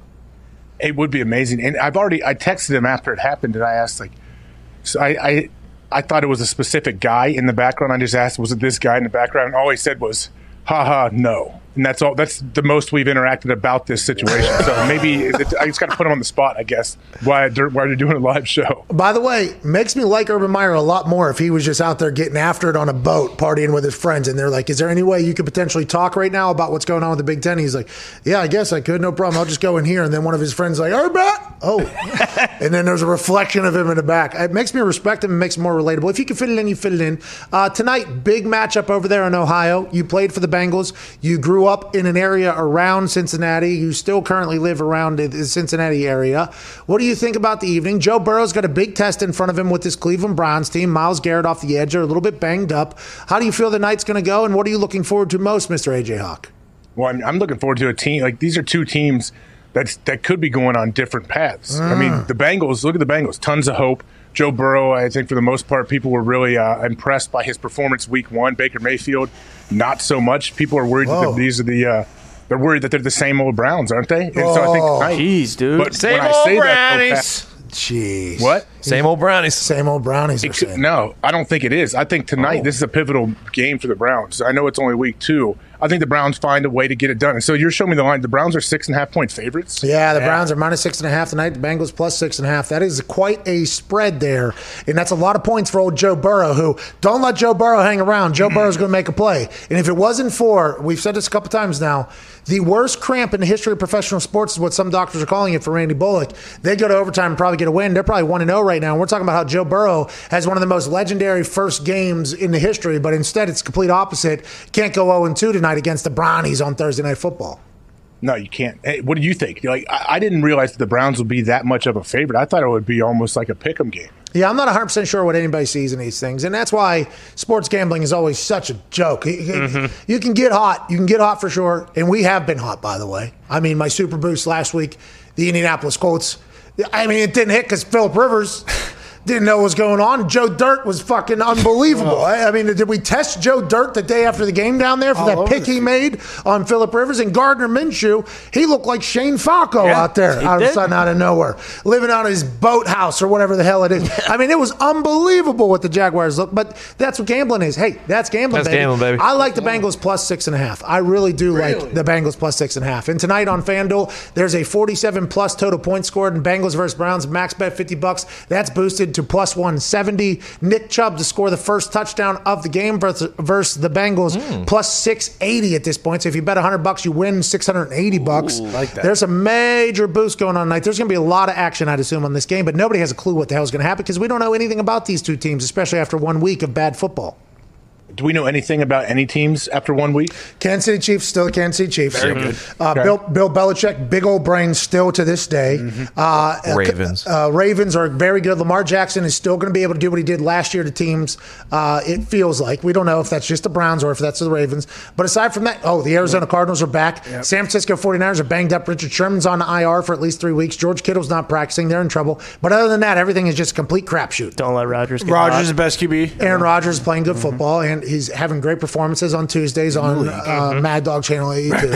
It would be amazing. And I've already, I texted him after it happened and I asked like, so I, I, I thought it was a specific guy in the background. I just asked, was it this guy in the background? And all he said was, haha, no. And that's all. That's the most we've interacted about this situation. So maybe it, I just got to put him on the spot, I guess, while while you're doing a live show. By the way, makes me like Urban Meyer a lot more if he was just out there getting after it on a boat, partying with his friends. And they're like, is there any way you could potentially talk right now about what's going on with the Big Ten? He's like, yeah, I guess I could. No problem. I'll just go in here. And then one of his friends is like, Urban! Oh. And then there's a reflection of him in the back. It makes me respect him. It makes him more relatable. If you can fit it in, you fit it in. Uh, tonight, big matchup over there in Ohio. You played for the Bengals. You grew up in an area around Cincinnati. You still currently live around the Cincinnati area. What do you think about the evening? Joe Burrow's got a big test in front of him with this Cleveland Browns team. Myles Garrett off the edge. They're a little bit banged up. How do you feel the night's going to go, and what are you looking forward to most, Mister A J Hawk? Well, I'm, I'm looking forward to a team. Like, these are two teams that's, that could be going on different paths. Mm. I mean, the Bengals, look at the Bengals. Tons of hope. Joe Burrow, I think for the most part, people were really uh, impressed by his performance week one. Baker Mayfield, not so much. People are worried Whoa. that these are the uh, – They're worried that they're the same old Browns, aren't they? And oh, so I think tonight, jeez, dude. But same when old I say Brownies. That, Jeez. What? Same old Brownies. Same old Brownies. It could, no, I don't think it is. I think tonight oh. this is a pivotal game for the Browns. I know it's only week two. I think the Browns find a way to get it done. And so you're showing me the line. The Browns are six and a half point favorites. Yeah, the yeah. Browns are minus six and a half tonight. The Bengals plus six and a half. That is quite a spread there. And that's a lot of points for old Joe Burrow, who don't let Joe Burrow hang around. Joe Burrow's going to make a play. And if it wasn't for, we've said this a couple times now, the worst cramp in the history of professional sports is what some doctors are calling it for Randy Bullock. They go to overtime and probably get a win. They're probably one and oh right now. And we're talking about how Joe Burrow has one of the most legendary first games in the history, but instead it's complete opposite. Can't go oh and two tonight against the Brownies on Thursday Night Football. No, you can't. Hey, what do you think? Like, I, I didn't realize that the Browns would be that much of a favorite. I thought it would be almost like a pick'em game. Yeah, I'm not one hundred percent sure what anybody sees in these things, and that's why sports gambling is always such a joke. Mm-hmm. You can get hot. You can get hot for sure, and we have been hot, by the way. I mean, my Super Boost last week, the Indianapolis Colts, I mean, it didn't hit because Phillip Rivers didn't know what was going on. Joe Dirt was fucking unbelievable. Oh. I mean, did we test Joe Dirt the day after the game down there for All that pick he made on Phillip Rivers? And Gardner Minshew, he looked like Shane Falco yeah, out there out of a sudden, out of nowhere, living out of his boathouse or whatever the hell it is. I mean, it was unbelievable what the Jaguars looked. But that's what gambling is. Hey, that's gambling, that's baby. gambling, baby. I like the Bengals plus six and a half. I really do really? like the Bengals plus six and a half. And tonight on FanDuel, there's a forty-seven plus total points scored in Bengals versus Browns. Max bet fifty bucks. That's boosted to plus one seventy. Nick Chubb to score the first touchdown of the game versus, versus the Bengals, mm. plus six eighty at this point. So if you bet one hundred bucks, you win six hundred eighty bucks. Ooh, like that. There's a major boost going on tonight. There's going to be a lot of action, I'd assume, on this game, but nobody has a clue what the hell is going to happen because we don't know anything about these two teams, especially after one week of bad football. Do we know anything about any teams after one week? Kansas City Chiefs, still Kansas City Chiefs. Very good. Uh, okay. Bill, Bill Belichick, big old brain still to this day. Mm-hmm. Uh, Ravens. Uh, Ravens are very good. Lamar Jackson is still going to be able to do what he did last year to teams. Uh, it feels like. We don't know if that's just the Browns or if that's the Ravens. But aside from that, oh, the Arizona Cardinals are back. Yep. San Francisco forty-niners are banged up. Richard Sherman's on the I R for at least three weeks. George Kittle's not practicing. They're in trouble. But other than that, everything is just a complete crapshoot. Don't let Rodgers get Rodgers hot. is the best Q B. Aaron Rodgers is playing good mm-hmm. football, and he's having great performances on Tuesdays on uh, mm-hmm. Mad Dog Channel eighty-two. Oh,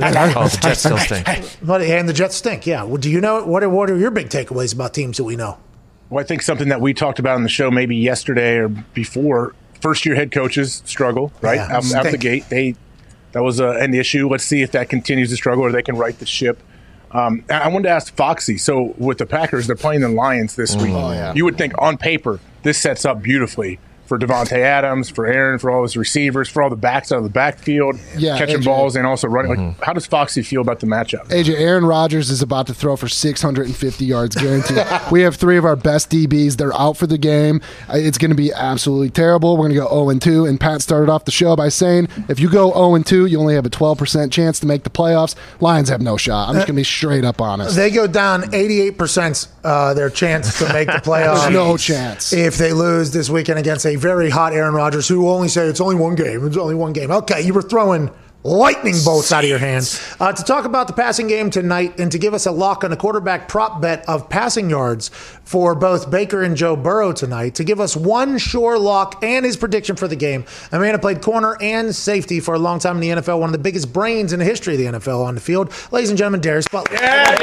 the Jets still stink. But, and the Jets stink, yeah. Well, do you know, what are, what are your big takeaways about teams that we know? Well, I think something that we talked about on the show maybe yesterday or before, first-year head coaches struggle, right? Yeah, out, out the gate. They That was a, an issue. Let's see if that continues to struggle or they can right the ship. Um, I wanted to ask Foxy, so with the Packers, they're playing the Lions this week. Oh, yeah. You would think on paper this sets up beautifully for Devontae Adams, for Aaron, for all his receivers, for all the backs out of the backfield, Yeah, catching A J. balls and also running. Mm-hmm. Like, how does Foxy feel about the matchup? A J, Aaron Rodgers is about to throw for six hundred fifty yards guaranteed. We have three of our best D Bs. They're out for the game. Uh, It's going to be absolutely terrible. We're going to go oh and two. And Pat started off the show by saying, if you go oh and two, you only have a twelve percent chance to make the playoffs. Lions have no shot. I'm just going to be straight up honest. They go down eighty-eight percent uh, their chance to make the playoffs. There's no chance. If they lose this weekend against a very hot Aaron Rodgers, who will only say it's only one game. It's only one game. Okay, you were throwing lightning bolts out of your hands. Uh, to talk about the passing game tonight and to give us a lock on a quarterback prop bet of passing yards for both Baker and Joe Burrow tonight, to give us one sure lock and his prediction for the game, a man who played corner and safety for a long time in the N F L, one of the biggest brains in the history of the N F L on the field. Ladies and gentlemen, Darius Butler. Yeah,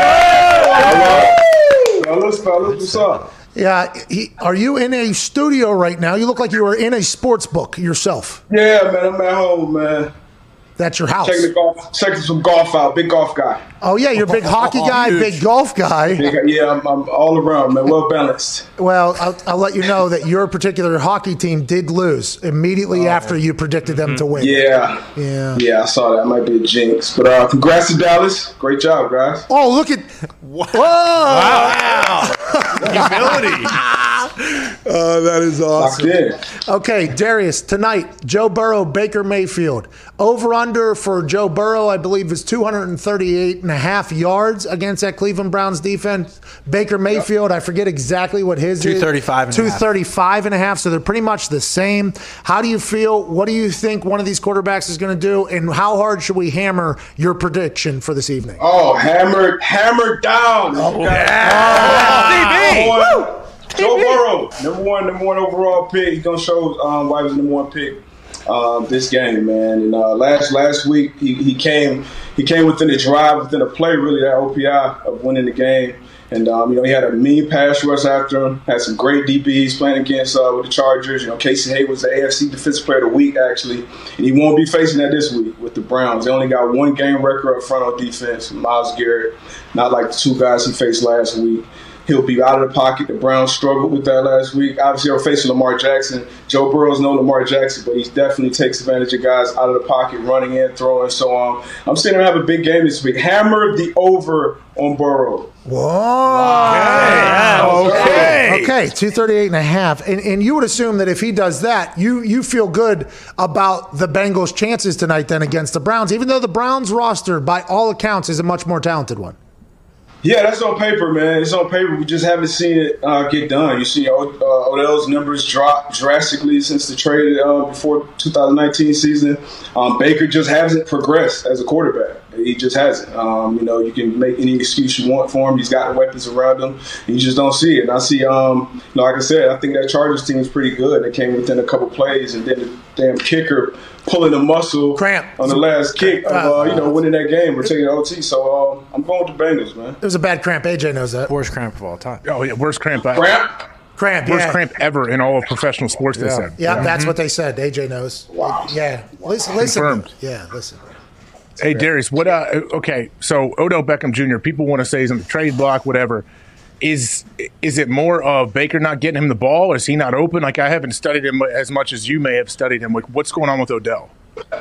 yeah. Fellas, fellas, what's up? Yeah, he, are you in a studio right now? You look like you were in a sports book yourself. Yeah, man, I'm at home, man. That's your house. Checking the golf, checking some golf out. Big golf guy. Oh, yeah, you're a big hockey guy, big golf guy. Big, yeah, I'm, I'm all around, man. Well balanced. Well, I'll, I'll let you know that your particular hockey team did lose immediately oh. after you predicted them to win. Yeah. Yeah. Yeah, I saw that. Might be a jinx. But uh, congrats to Dallas. Great job, guys. Oh, look at. Whoa. Wow. Humility. Oh, that is awesome. Locked in. Okay, Darius, tonight, Joe Burrow, Baker Mayfield. Over-under for Joe Burrow, I believe, is two thirty-eight and a half yards against that Cleveland Browns defense. Baker Mayfield, I forget exactly what his two thirty-five is. and a half. two thirty-five and a half, so they're pretty much the same. How do you feel? What do you think one of these quarterbacks is going to do? And how hard should we hammer your prediction for this evening? Oh, hammered, hammered down. Oh, yeah. Oh, Joe Burrow, number one, number one overall pick. He's gonna show um, why he was the number one pick um, this game, man. And uh, last last week, he, he came he came within a drive, within a play, really, that O P I of winning the game. And um, you know, he had a mean pass rush after him. Had some great D Bs playing against uh, with the Chargers. You know, Casey Hay was the A F C Defensive Player of the Week, actually, and he won't be facing that this week with the Browns. They only got one game record up front on defense. Myles Garrett, not like the two guys he faced last week. He'll be out of the pocket. The Browns struggled with that last week. Obviously, they're facing Lamar Jackson. Joe Burrow's no Lamar Jackson, but he definitely takes advantage of guys out of the pocket, running in, throwing, so on. I'm seeing him have a big game this week. Hammer the over on Burrow. Whoa. Okay. Okay. Okay. two thirty-eight and a half. And, and you would assume that if he does that, you, you feel good about the Bengals' chances tonight then against the Browns, even though the Browns roster, by all accounts, is a much more talented one. Yeah, that's on paper, man. It's on paper. We just haven't seen it uh, get done. You see uh, Odell's numbers drop drastically since the trade uh, before two thousand nineteen season. Um, Baker just hasn't progressed as a quarterback. He just hasn't. Um, you know, you can make any excuse you want for him. He's got the weapons around him. And you just don't see it. And I see, um, you know, like I said, I think that Chargers team is pretty good. They came within a couple plays, and then the damn kicker pulling a muscle Cramp. on the last kick of, uh, you know, winning that game or taking the O T. So uh, I'm going with the Bengals, man. It was a bad cramp. A J knows that. Worst cramp of all time. Oh, yeah, worst cramp. I- Cramp? Cramp, Worst yeah. cramp ever in all of professional sports, they said. Yeah, that's what they said. A J knows. Wow. Yeah. Listen, listen. Confirmed. Yeah, listen. Hey, Darius, what? Uh, okay, so Odell Beckham Junior, people want to say he's on the trade block, whatever. Is is it more of Baker not getting him the ball? Is he not open? Like, I haven't studied him as much as you may have studied him. Like, what's going on with Odell?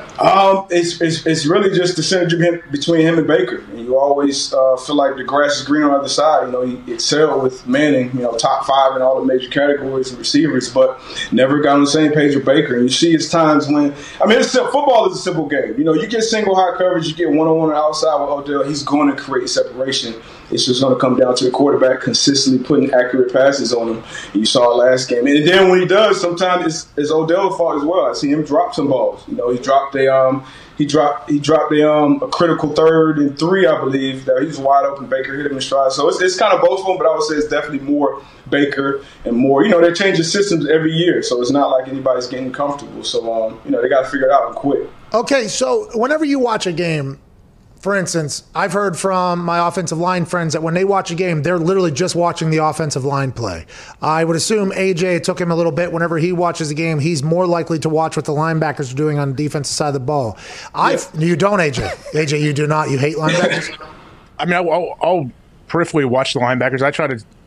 Um, it's, it's it's really just the synergy between him and Baker. And you always uh, feel like the grass is green on the other side. You know, he excelled with Manning, you know, top five in all the major categories of receivers, but never got on the same page with Baker. And you see his times when, I mean, it's, football is a simple game. You know, you get single high coverage, you get one-on-one outside with Odell, he's going to create separation. It's just going to come down to the quarterback consistently putting accurate passes on him. You saw it last game. And then when he does, sometimes it's, it's Odell's fault as well. I see him drop some balls. You know, he dropped a um, he dropped he dropped a um, a critical third and three, I believe. That he was wide open. Baker hit him in stride. So it's, it's kind of both of them, but I would say it's definitely more Baker and more. You know, they're changing systems every year, so it's not like anybody's getting comfortable. So um, you know, they got to figure it out and quick. Okay, so whenever you watch a game, for instance, I've heard from my offensive line friends that when they watch a game, they're literally just watching the offensive line play. I would assume A J, it took him a little bit. Whenever he watches a game, he's more likely to watch what the linebackers are doing on the defensive side of the ball. I yeah. You don't, A J. A J, you do not. You hate linebackers? I mean, I'll, I'll peripherally watch the linebackers. I try to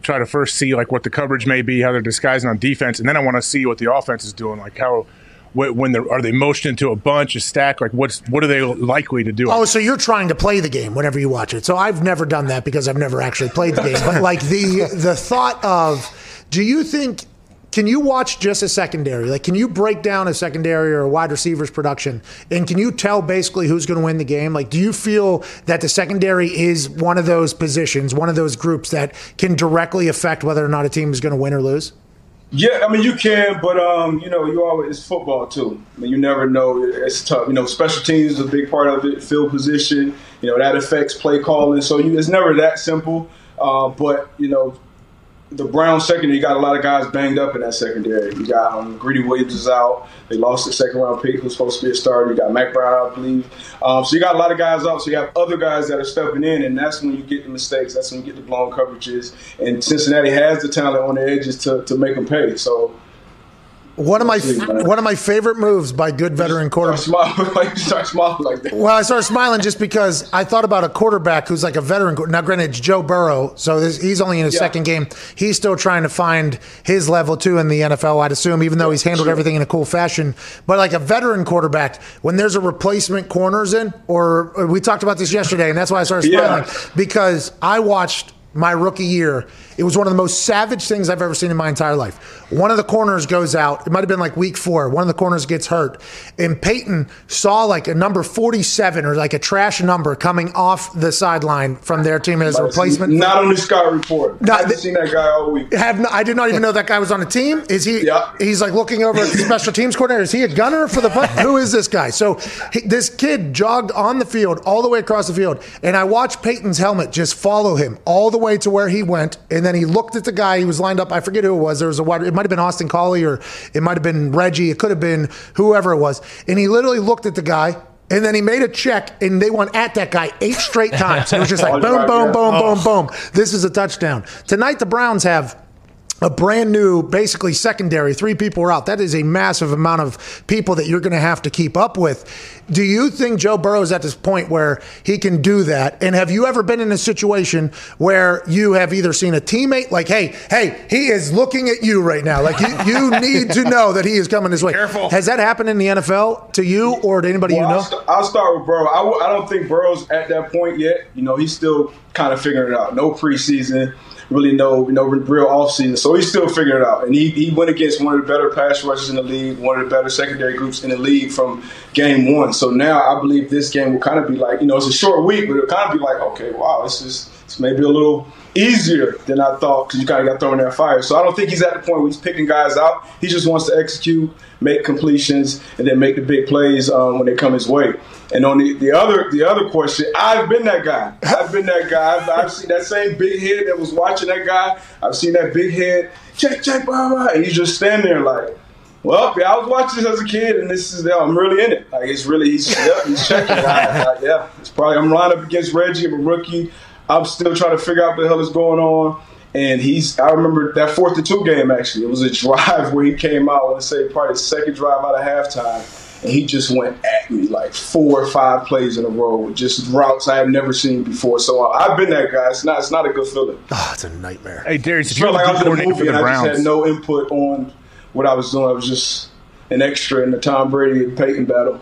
try to first see like what the coverage may be, how they're disguising on defense, and then I want to see what the offense is doing, like how when they're are they motioned into a bunch, a stack, like what's what are they likely to do? Oh, so you're trying to play the game whenever you watch it. So I've never done that because I've never actually played the game. But like the the thought of, do you think? Can you watch just a secondary? Like, can you break down a secondary or a wide receiver's production, and can you tell basically who's going to win the game? Like, do you feel that the secondary is one of those positions, one of those groups that can directly affect whether or not a team is going to win or lose? Yeah, I mean, you can, but, um, you know, you always, it's football, too. I mean, you never know. It's tough. You know, special teams is a big part of it, field position. You know, that affects play calling. So you, it's never that simple. Uh, but, you know, the Browns secondary, you got a lot of guys banged up in that secondary. You got um, Greedy Williams is out. They lost the second round pick who's supposed to be a starter. You got Mac Brown, I believe. Um, so you got a lot of guys out. So you have other guys that are stepping in, and that's when you get the mistakes. That's when you get the blown coverages. And Cincinnati has the talent on the edges to, to make them pay. So one of my one of my favorite moves by good veteran quarterback. Like start smiling like that. Well, I started smiling just because I thought about a quarterback who's like a veteran. Now, granted, it's Joe Burrow, so this, he's only in his yeah. second game. He's still trying to find his level too in the N F L, I'd assume, even though he's handled sure. everything in a cool fashion. But like a veteran quarterback, when there's a replacement corners in, or, or we talked about this yesterday, and that's why I started smiling yeah. because I watched my rookie year. It was one of the most savage things I've ever seen in my entire life. One of the corners goes out. It might have been like week four. One of the corners gets hurt. And Peyton saw like a number forty-seven or like a trash number coming off the sideline from their team as a replacement. Not on the scout report. Not, I haven't seen that guy all week. Have no, I did not even know that guy was on the team. Is he? Yeah. He's like looking over at the special teams coordinator. Is he a gunner for the punt? Who is this guy? So he, this kid jogged on the field all the way across the field. And I watched Peyton's helmet just follow him all the way to where he went. And then he looked at the guy. He was lined up. I forget who it was. There was a wide. It might have been Austin Collie or it might have been Reggie. It could have been whoever it was. And he literally looked at the guy. And then he made a check, and they went at that guy eight straight times. It was just like boom, boom, boom, boom, boom. This is a touchdown. Tonight, the Browns have a brand new, basically secondary. Three people are out. That is a massive amount of people that you're going to have to keep up with. Do you think Joe Burrow is at this point where he can do that? And have you ever been in a situation where you have either seen a teammate like, hey, hey, he is looking at you right now. Like, you, you need to know that he is coming this way. Careful. Has that happened in the N F L to you or to anybody well, you know? I'll, st- I'll start with Burrow. I, w- I don't think Burrow's at that point yet. You know, he's still kind of figuring it out. No preseason. Really no, you know, real offseason. So he's still figuring it out. And he, he went against one of the better pass rushers in the league, one of the better secondary groups in the league from game one. So now I believe this game will kind of be like, you know, it's a short week, but it'll kind of be like, okay, wow, this is it's maybe a little easier than I thought because you kind of got thrown in that fire. So I don't think he's at the point where he's picking guys out. He just wants to execute, make completions, and then make the big plays um, when they come his way. And on the, the other the other question, I've been that guy. I've been that guy. I've, I've seen that same big head that was watching that guy. I've seen that big head, check, check, blah, blah, and you just stand there like, well, yeah, I was watching this as a kid, and this is, yeah, I'm really in it. Like, it's really, he's, yeah, he's checking. Like, like, yeah, it's probably, I'm lined up against Reggie. I'm a rookie. I'm still trying to figure out what the hell is going on. And he's, I remember that fourth and two game, actually. It was a drive where he came out, I want to say probably the second drive out of halftime. And he just went at me like four or five plays in a row with just routes I had never seen before. So uh, I've been that guy. It's not, it's not a good feeling. Oh, it's a nightmare. Hey, Darius, if you're like I was in a movie and I just had no input on what I was doing. I was just an extra in the Tom Brady and Peyton battle.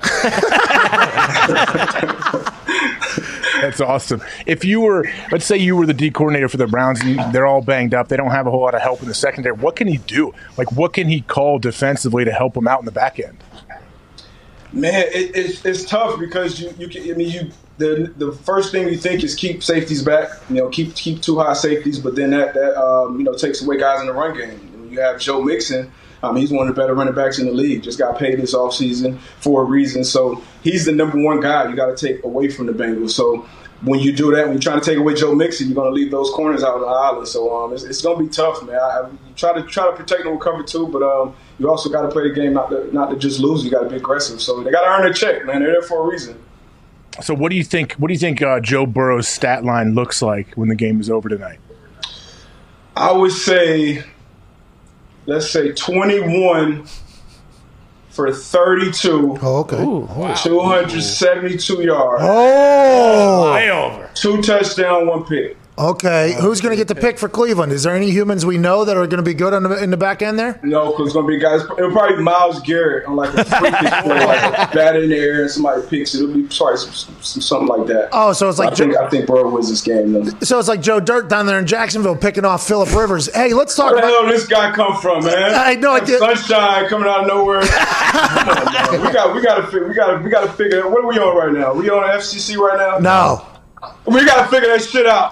That's awesome. If you were, let's say you were the D coordinator for the Browns, and you, they're all banged up. They don't have a whole lot of help in the secondary. What can he do? Like, what can he call defensively to help them out in the back end? Man, it, it's it's tough because you, you can, I mean, you the the first thing you think is keep safeties back, you know, keep keep two high safeties, but then that that um, you know takes away guys in the run game. You have Joe Mixon. Um, he's one of the better running backs in the league. Just got paid this offseason for a reason. So he's the number one guy you got to take away from the Bengals. So when you do that, when you're trying to take away Joe Mixon, you're going to leave those corners out on the island. So um, it's, it's going to be tough, man. I, I try to try to protect and recover too, but um, you also got to play the game not to, not to just lose. You got to be aggressive. So they got to earn their check, man. They're there for a reason. So what do you think? What do you think uh, Joe Burrow's stat line looks like when the game is over tonight? I would say, let's say twenty-one for thirty-two. Oh, okay. Ooh, wow. two hundred seventy-two yards. Oh, Way over. Two touchdowns, one pick. Okay, who's going to get the pick for Cleveland? Is there any humans we know that are going to be good on the, in the back end there? No, because it's going to be guys. It'll probably be Myles Garrett on like a freakish play, like a bat in the air and somebody picks it. It'll be sorry, some, some, something like that. Oh, so it's like I think Joe, I think Burrow wins this game. Though. So it's like Joe Dirt down there in Jacksonville picking off Phillip Rivers. Hey, let's talk Where the about hell this guy come from, man? I know I did. Sunshine coming out of nowhere. Come on, man. We got we got to we got to we got to figure. What are we on right now? We on F C C right now? No. We got to figure that shit out.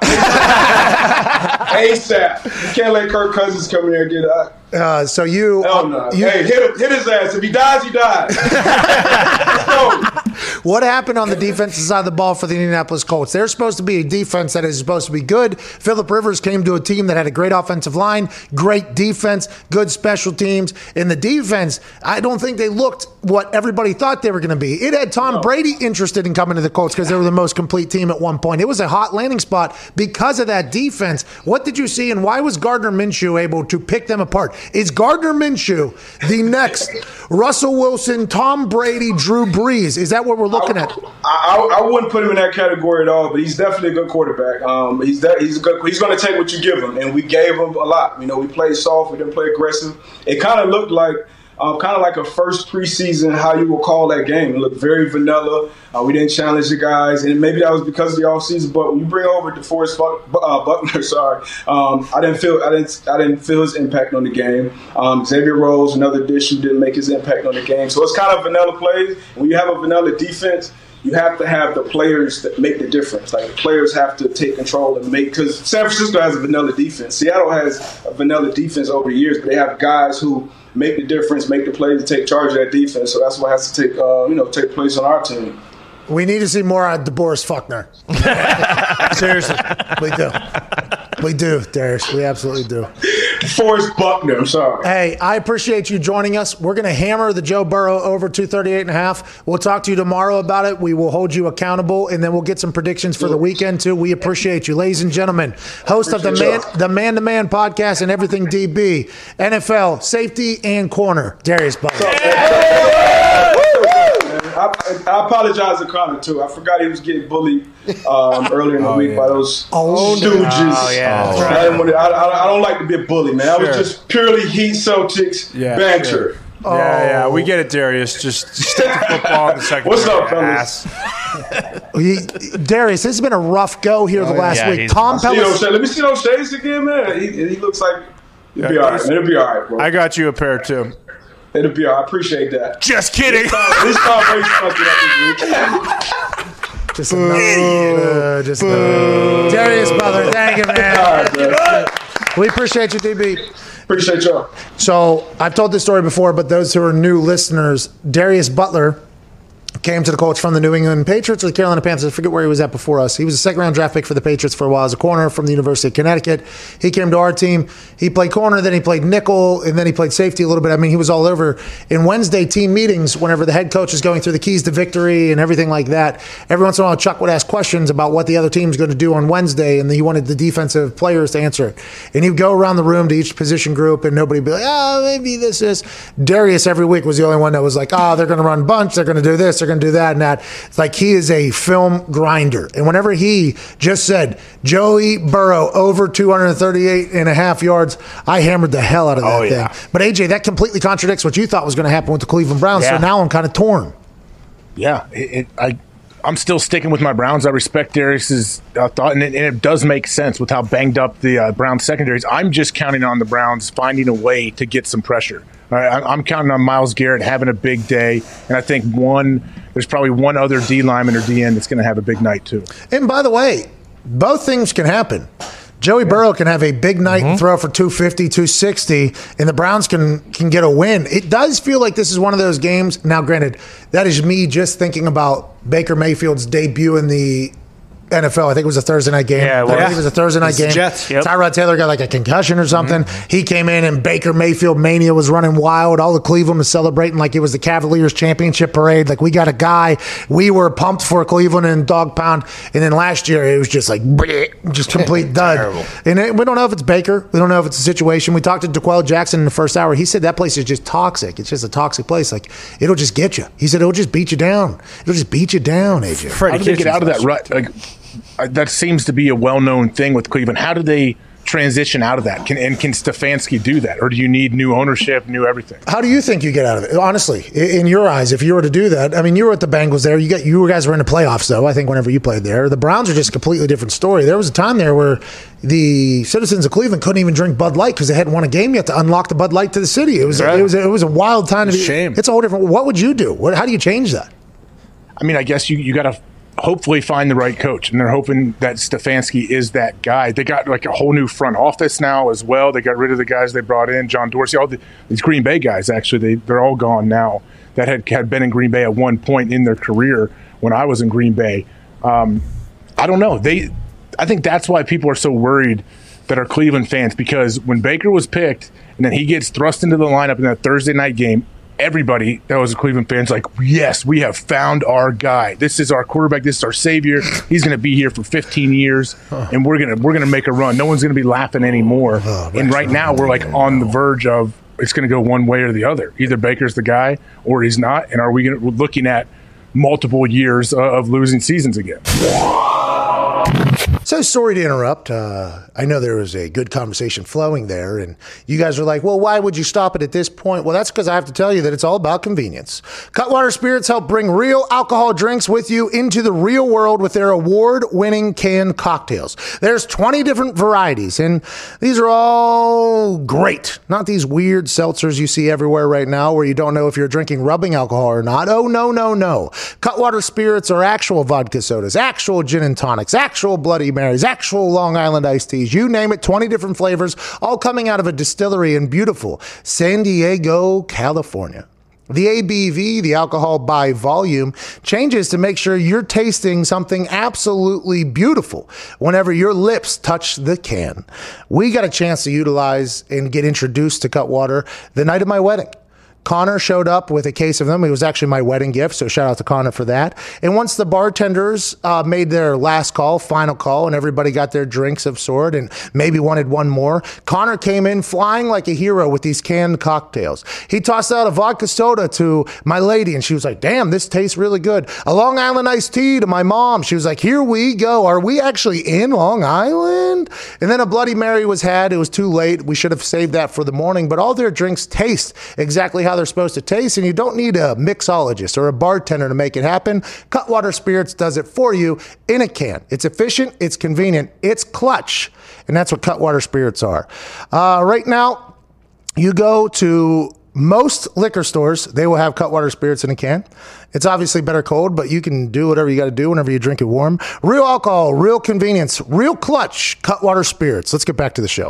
ASAP. You can't let Kirk Cousins come in there and get out. Uh, so you, Hell no. you Hey, hit, him, hit his ass. If he dies, he dies. Let's go. What happened on the defensive side of the ball for the Indianapolis Colts? They're supposed to be a defense that is supposed to be good. Phillip Rivers came to a team that had a great offensive line, great defense, good special teams. In the defense, I don't think they looked what everybody thought they were going to be. It had Tom no. Brady interested in coming to the Colts because they were the most complete team at one point. It was a hot landing spot because of that defense. What did you see, and why was Gardner Minshew able to pick them apart? Is Gardner Minshew the next Russell Wilson, Tom Brady, Drew Brees? Is that what we're looking I, at? I, I, I wouldn't put him in that category at all, but he's definitely a good quarterback. Um, he's that, he's a good, he's going to take what you give him, and we gave him a lot. You know, we played soft, we didn't play aggressive. It kind of looked like um, kind of like a first preseason, how you will call that game. It looked very vanilla. Uh, we didn't challenge the guys, and maybe that was because of the offseason. But when you bring over DeForest Buck, uh, Buckner, sorry, um, I didn't feel I didn't I didn't feel his impact on the game. Um, Xavier Rhodes, another addition, didn't make his impact on the game. So it's kind of vanilla plays. When you have a vanilla defense, you have to have the players that make the difference. Like the players have to take control and make, because San Francisco has a vanilla defense. Seattle has a vanilla defense over the years, but they have guys who make the difference, make the plays, and take charge of that defense. So that's what has to take, uh, you know, take place on our team. We need to see more out of DeBoris Fuckner. Seriously, we do. We do, Darius. We absolutely do. DeForest Buckner, I'm sorry. Hey, I appreciate you joining us. We're going to hammer the Joe Burrow over two thirty-eight and a half. We'll talk to you tomorrow about it. We will hold you accountable, and then we'll get some predictions for the weekend, too. We appreciate you. Ladies and gentlemen, host of the Man the Man-to-Man podcast and Everything D B, N F L, safety and corner, Darius Butler. I, I apologize to Connor, too. I forgot he was getting bullied um, earlier in the oh, week yeah. by those oh, stooges. Oh, yeah. Oh, I, didn't want to, I, I, I don't like to be a bully, man. Sure. I was just purely Heat Celtics yeah, banter. Sure. Oh. Yeah, yeah, we get it, Darius. Just stick to football in the second. What's up, fellas? he, Darius, this has been a rough go here oh, the last yeah, week. Tom Pellis. Let me see those shades again, man. He, he looks like it'll be all right. It'll be all right, bro. I got you a pair too. It'll be all right. I appreciate that. Just kidding. This Tom Brady fucked it up this week. Just another. Uh, just another. Darius Butler, thank you, man. All right, man. We appreciate you, D B. Appreciate y'all. So I've told this story before, but those who are new listeners, Darius Butler came to the Colts from the New England Patriots or the Carolina Panthers. I forget where he was at before us. He was a second-round draft pick for the Patriots for a while as a corner from the University of Connecticut. He came to our team. He played corner, then he played nickel, and then he played safety a little bit. I mean, he was all over. In Wednesday team meetings, whenever the head coach is going through the keys to victory and everything like that, every once in a while Chuck would ask questions about what the other team's going to do on Wednesday, and he wanted the defensive players to answer it. And he'd go around the room to each position group, and nobody would be like, oh, maybe this is. Darius every week was the only one that was like, oh, they're going to run bunch, they're going to do this, they're going to do that and that. It's like he is a film grinder. And whenever he just said, Joey Burrow over two thirty-eight and a half yards, I hammered the hell out of that oh, yeah. thing. But A J, that completely contradicts what you thought was going to happen with the Cleveland Browns. Yeah. So now I'm kind of torn. Yeah, it, it, I, I'm still sticking with my Browns. I respect Darius's uh, thought, and it, and it does make sense with how banged up the uh, Browns secondaries. I'm just counting on the Browns finding a way to get some pressure. All right, I'm counting on Myles Garrett having a big day, and I think one there's probably one other D lineman or D end that's going to have a big night too. And by the way, both things can happen. Joey yeah. Burrow can have a big night mm-hmm. and throw for two fifty, two sixty, and the Browns can can get a win. It does feel like this is one of those games. Now, granted, that is me just thinking about Baker Mayfield's debut in the N F L. I think it was a Thursday night game. Yeah, I think it was a Thursday night game. Jets, yep. Tyrod Taylor got like a concussion or something. Mm-hmm. He came in and Baker Mayfield mania was running wild. All the Cleveland was celebrating like it was the Cavaliers championship parade. Like we got a guy. We were pumped for Cleveland and dog pound. And then last year it was just like bleh, just complete dud. Terrible. And it, we don't know if it's Baker. We don't know if it's a situation. We talked to DeQuell Jackson in the first hour. He said that place is just toxic. It's just a toxic place. Like it'll just get you. He said it'll just beat you down. It'll just beat you down, A J. How did they get out of that rut? Like, uh, that seems to be a well-known thing with Cleveland. How do they transition out of that? Can, and can Stefanski do that? Or do you need new ownership, new everything? How do you think you get out of it? Honestly, in your eyes, if you were to do that, I mean, you were at the Bengals there. You got you guys were in the playoffs, though, I think, whenever you played there. The Browns are just a completely different story. There was a time there where the citizens of Cleveland couldn't even drink Bud Light because they hadn't won a game yet to unlock the Bud Light to the city. It was, right. it was, it was a wild time. To be, Shame. It's a whole different. What would you do? What, how do you change that? I mean, I guess you, you got to hopefully find the right coach, and they're hoping that Stefanski is that guy. They got like a whole new front office now as well. They got rid of the guys they brought in, John Dorsey, all the, these Green Bay guys. Actually, they they're all gone now. That had had been in Green Bay at one point in their career when I was in Green Bay. Um, I don't know. They, I think that's why people are so worried that are Cleveland fans, because when Baker was picked and then he gets thrust into the lineup in that Thursday night game, everybody that was a Cleveland fan is like, yes, we have found our guy. This is our quarterback. This is our savior. He's going to be here for fifteen years, and we're going to we're going to make a run. No one's going to be laughing anymore. Oh, and right now we're like on the verge of it's going to go one way or the other. Either Baker's the guy or he's not. And are we gonna, we're looking at multiple years of losing seasons again? So sorry to interrupt. Uh, I know there was a good conversation flowing there, and you guys are like, well, why would you stop it at this point? Well, that's because I have to tell you that it's all about convenience. Cutwater Spirits help bring real alcohol drinks with you into the real world with their award-winning canned cocktails. There's twenty different varieties, and these are all great. Not these weird seltzers you see everywhere right now where you don't know if you're drinking rubbing alcohol or not. Oh, no, no, no. Cutwater Spirits are actual vodka sodas, actual gin and tonics, actual Bloody Marys, actual Long Island iced teas, you name it, twenty different flavors, all coming out of a distillery in beautiful San Diego, California. The A B V, the alcohol by volume, changes to make sure you're tasting something absolutely beautiful whenever your lips touch the can. We got a chance to utilize and get introduced to Cutwater the night of my wedding. Connor showed up with a case of them. It was actually my wedding gift, so shout out to Connor for that. And once the bartenders uh, made their last call, final call, and everybody got their drinks of sort and maybe wanted one more, Connor came in flying like a hero with these canned cocktails. He tossed out a vodka soda to my lady, and she was like, damn, this tastes really good. A Long Island iced tea to my mom. She was like, here we go. Are we actually in Long Island? And then a Bloody Mary was had. It was too late. We should have saved that for the morning, but all their drinks taste exactly how they're supposed to taste, and you don't need a mixologist or a bartender to make it happen. Cutwater Spirits does it for you in a can. It's efficient, it's convenient, it's clutch, and that's what Cutwater Spirits are. Uh, right now, you go to most liquor stores, they will have Cutwater Spirits in a can. It's obviously better cold, but you can do whatever you got to do whenever you drink it warm. Real alcohol, real convenience, real clutch, Cutwater Spirits. Let's get back to the show.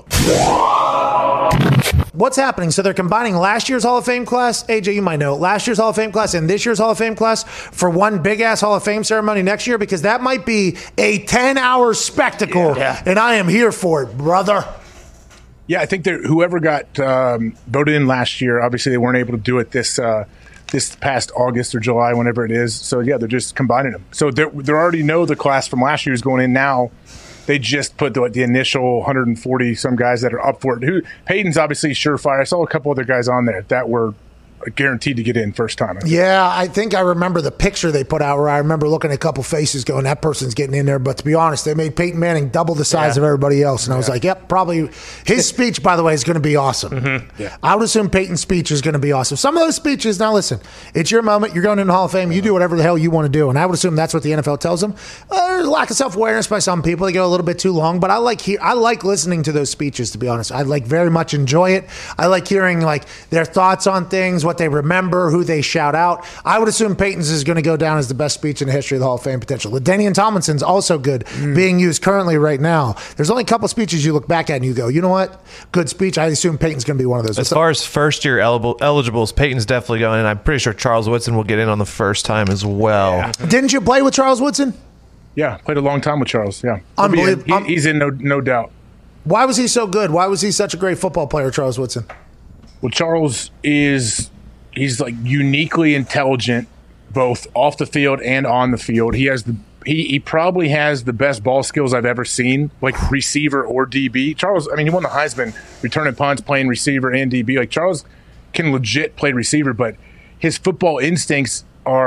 What's happening? So they're combining last year's Hall of Fame class, A J, you might know, last year's Hall of Fame class and this year's Hall of Fame class for one big-ass Hall of Fame ceremony next year, because that might be a ten-hour spectacle, yeah. And I am here for it, brother. Yeah, I think that whoever got um, voted in last year, obviously they weren't able to do it this uh, this past August or July, whenever it is. So, yeah, they're just combining them. So they already know the class from last year is going in now. They just put the, the initial one hundred forty some guys that are up for it. Who Peyton's obviously surefire. I saw a couple other guys on there that were guaranteed to get in first time. I yeah, I think I remember the picture they put out where I remember looking at a couple faces going, that person's getting in there. But to be honest, they made Peyton Manning double the size yeah. of everybody else. And I was yeah. like, yep, probably. His speech, by the way, is going to be awesome. Mm-hmm. Yeah. I would assume Peyton's speech is going to be awesome. Some of those speeches, now listen, it's your moment. You're going into the Hall of Fame. You do whatever the hell you want to do. And I would assume that's what the N F L tells them. Uh, there's a lack of self-awareness by some people. They go a little bit too long. But I like he- I like listening to those speeches, to be honest. I like very much enjoy it. I like hearing like their thoughts on things, what they remember, who they shout out. I would assume Peyton's is going to go down as the best speech in the history of the Hall of Fame potential. LaDainian Tomlinson's also good, mm. being used currently right now. There's only a couple speeches you look back at and you go, you know what? Good speech. I assume Peyton's going to be one of those. As far as first-year eligible, eligibles, Peyton's definitely going, and I'm pretty sure Charles Woodson will get in on the first time as well. Yeah. Didn't you play with Charles Woodson? Yeah, played a long time with Charles, yeah. Unbelievable. He, he's in, no, no doubt. Why was he so good? Why was he such a great football player, Charles Woodson? Well, Charles is... He's like uniquely intelligent, both off the field and on the field. He has the he, he probably has the best ball skills I've ever seen, like receiver or D B. Charles, I mean, he won the Heisman, returning punts, playing receiver and D B. Like Charles can legit play receiver, but his football instincts are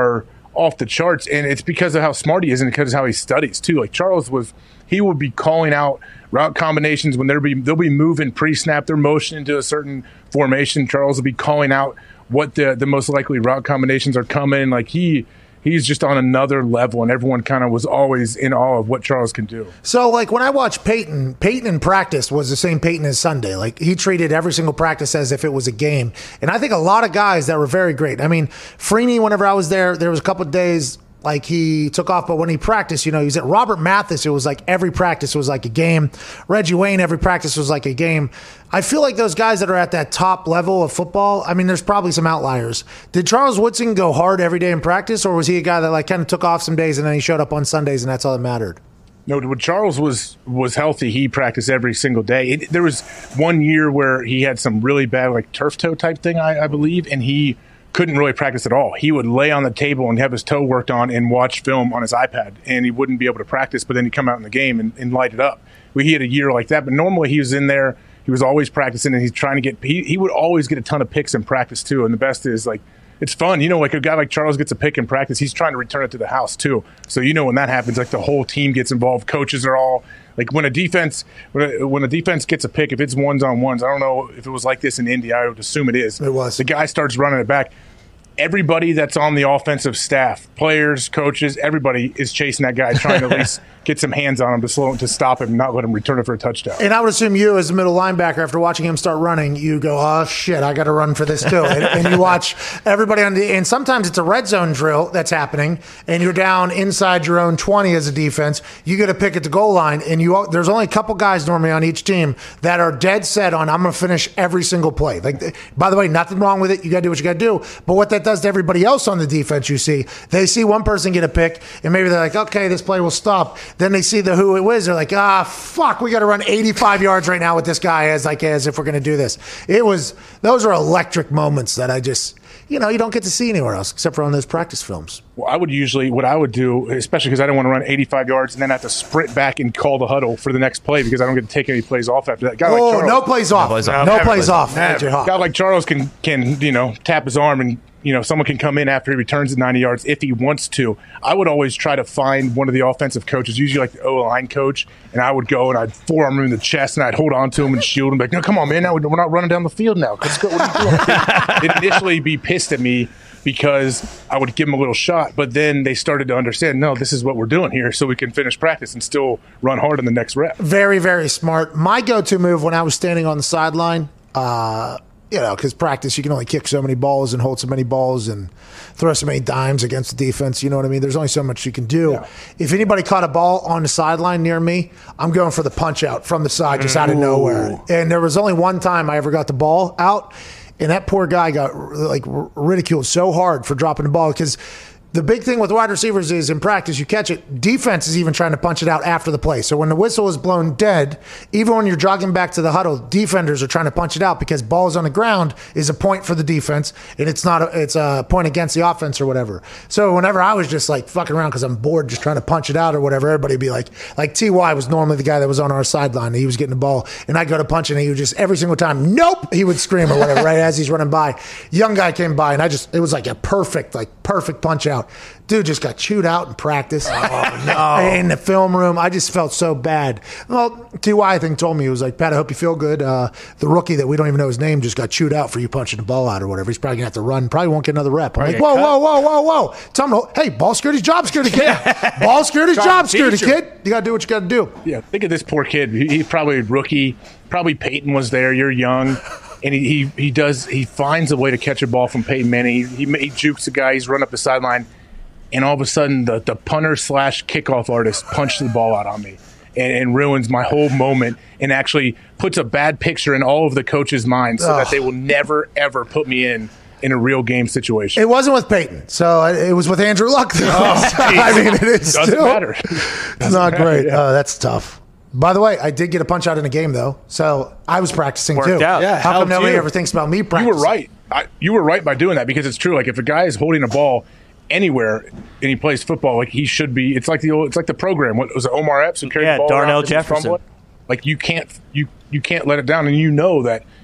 off the charts, and it's because of how smart he is and because of how he studies too. Like Charles was, he would be calling out route combinations when they'll be they'll be moving pre-snap, their motion into a certain formation. Charles will be calling out what the the most likely route combinations are coming. Like he. He's just on another level, and everyone kind of was always in awe of what Charles can do. So, like, when I watched Peyton, Peyton in practice was the same Peyton as Sunday. Like, he treated every single practice as if it was a game. And I think a lot of guys that were very great. I mean, Freeney, whenever I was there, there was a couple of days – like he took off, but when he practiced, you know, he was at Robert Mathis. It was like every practice was like a game. Reggie Wayne, every practice was like a game. I feel like those guys that are at that top level of football, I mean, there's probably some outliers. Did Charles Woodson go hard every day in practice, or was he a guy that like kind of took off some days and then he showed up on Sundays and that's all that mattered? No, when Charles was was healthy, he practiced every single day. It, there was one year where he had some really bad like turf toe type thing, I, I believe, and he couldn't really practice at all. He would lay on the table and have his toe worked on and watch film on his iPad, and he wouldn't be able to practice, but then he'd come out in the game and, and light it up. We had a year like that, but normally he was in there. He was always practicing, and he's trying to get he, – he would always get a ton of picks in practice too, and the best is like it's fun. You know, like a guy like Charles gets a pick in practice, he's trying to return it to the house too. So, you know, when that happens, like the whole team gets involved. Coaches are all – like when a defense when a, when a defense gets a pick, if it's ones on ones, I don't know if it was like this in Indy. I would assume it is. It was. The guy starts running it back. Everybody that's on the offensive staff, players, coaches, everybody is chasing that guy, trying to at least get some hands on him to slow him, to stop him, and not let him return it for a touchdown. And I would assume you, as a middle linebacker, after watching him start running, you go, "Oh shit, I got to run for this too." and, and you watch everybody on the. And sometimes it's a red zone drill that's happening, and you're down inside your own twenty as a defense. You get a pick at the goal line, and you there's only a couple guys normally on each team that are dead set on I'm going to finish every single play. Like, by the way, nothing wrong with it. You got to do what you got to do. But what that does to everybody else on the defense, you see, they see one person get a pick, and maybe they're like, okay, this play will stop. Then they see the who it was. They're like, ah, fuck, we got to run eighty-five yards right now with this guy as like as if we're going to do this. It was those are electric moments that I just, you know, you don't get to see anywhere else except for on those practice films. Well, I would usually, what I would do, especially because I don't want to run eighty-five yards and then have to sprint back and call the huddle for the next play because I don't get to take any plays off after that. Guy oh, like Charles, no plays off. No plays off. No, no plays off. A guy like Charles can, can, you know, tap his arm and, you know, someone can come in after he returns at ninety yards if he wants to. I would always try to find one of the offensive coaches, usually like the O-line coach, and I would go and I'd forearm him in the chest and I'd hold on to him and shield him. Like, no, come on, man, now we're not running down the field now. Let's go. What are you doing? They'd initially be pissed at me because I would give them a little shot, but then they started to understand, no, this is what we're doing here so we can finish practice and still run hard in the next rep. Very, very smart. My go-to move when I was standing on the sideline, uh, you know, because practice, you can only kick so many balls and hold so many balls and throw so many dimes against the defense. You know what I mean? There's only so much you can do. Yeah. If anybody caught a ball on the sideline near me, I'm going for the punch out from the side, just out of nowhere. And there was only one time I ever got the ball out, and that poor guy got like ridiculed so hard for dropping the ball because the big thing with wide receivers is in practice, you catch it. Defense is even trying to punch it out after the play. So when the whistle is blown dead, even when you're jogging back to the huddle, defenders are trying to punch it out because balls on the ground is a point for the defense, and it's not a, it's a point against the offense or whatever. So whenever I was just like fucking around because I'm bored, just trying to punch it out or whatever, everybody would be like, like T Y was normally the guy that was on our sideline. He was getting the ball, and I'd go to punch it, and he would just every single time, nope, he would scream or whatever, right as he's running by. Young guy came by, and I just it was like a perfect, like perfect punch out. Dude just got chewed out in practice. Oh, no. In the film room. I just felt so bad. Well, T Y, I think, told me, he was like, Pat, I hope you feel good. Uh, the rookie that we don't even know his name just got chewed out for you punching the ball out or whatever. He's probably going to have to run. Probably won't get another rep. I'm like, whoa, whoa, whoa, whoa, whoa. Tell him, hey, ball security, job security, kid. Ball security, job security, kid. You got to do what you got to do. Yeah, think of this poor kid. He, he's probably a rookie. Probably Peyton was there. You're young. And he, he, he does, he finds a way to catch a ball from Peyton Manning. He, he, he jukes the guy. He's run up the sideline. And all of a sudden, the, the punter slash kickoff artist punched the ball out on me and, and ruins my whole moment and actually puts a bad picture in all of the coaches' minds so oh. that they will never, ever put me in in a real game situation. It wasn't with Peyton, so it was with Andrew Luck. Oh, I mean, it is Doesn't still, matter. It's Doesn't not matter, great. Yeah. Uh, that's tough. By the way, I did get a punch out in a game, though, so I was practicing, Worked too. out. Yeah, How come nobody you. ever thinks about me practicing? You were right. I, you were right by doing that because it's true. Like, if a guy is holding a ball anywhere and he plays football, like he should be. It's like the old, it's like the program. What was it, Omar Epps who carried yeah, the ball? Darnell around Jefferson. Like you can't you you can't let it down, and you know that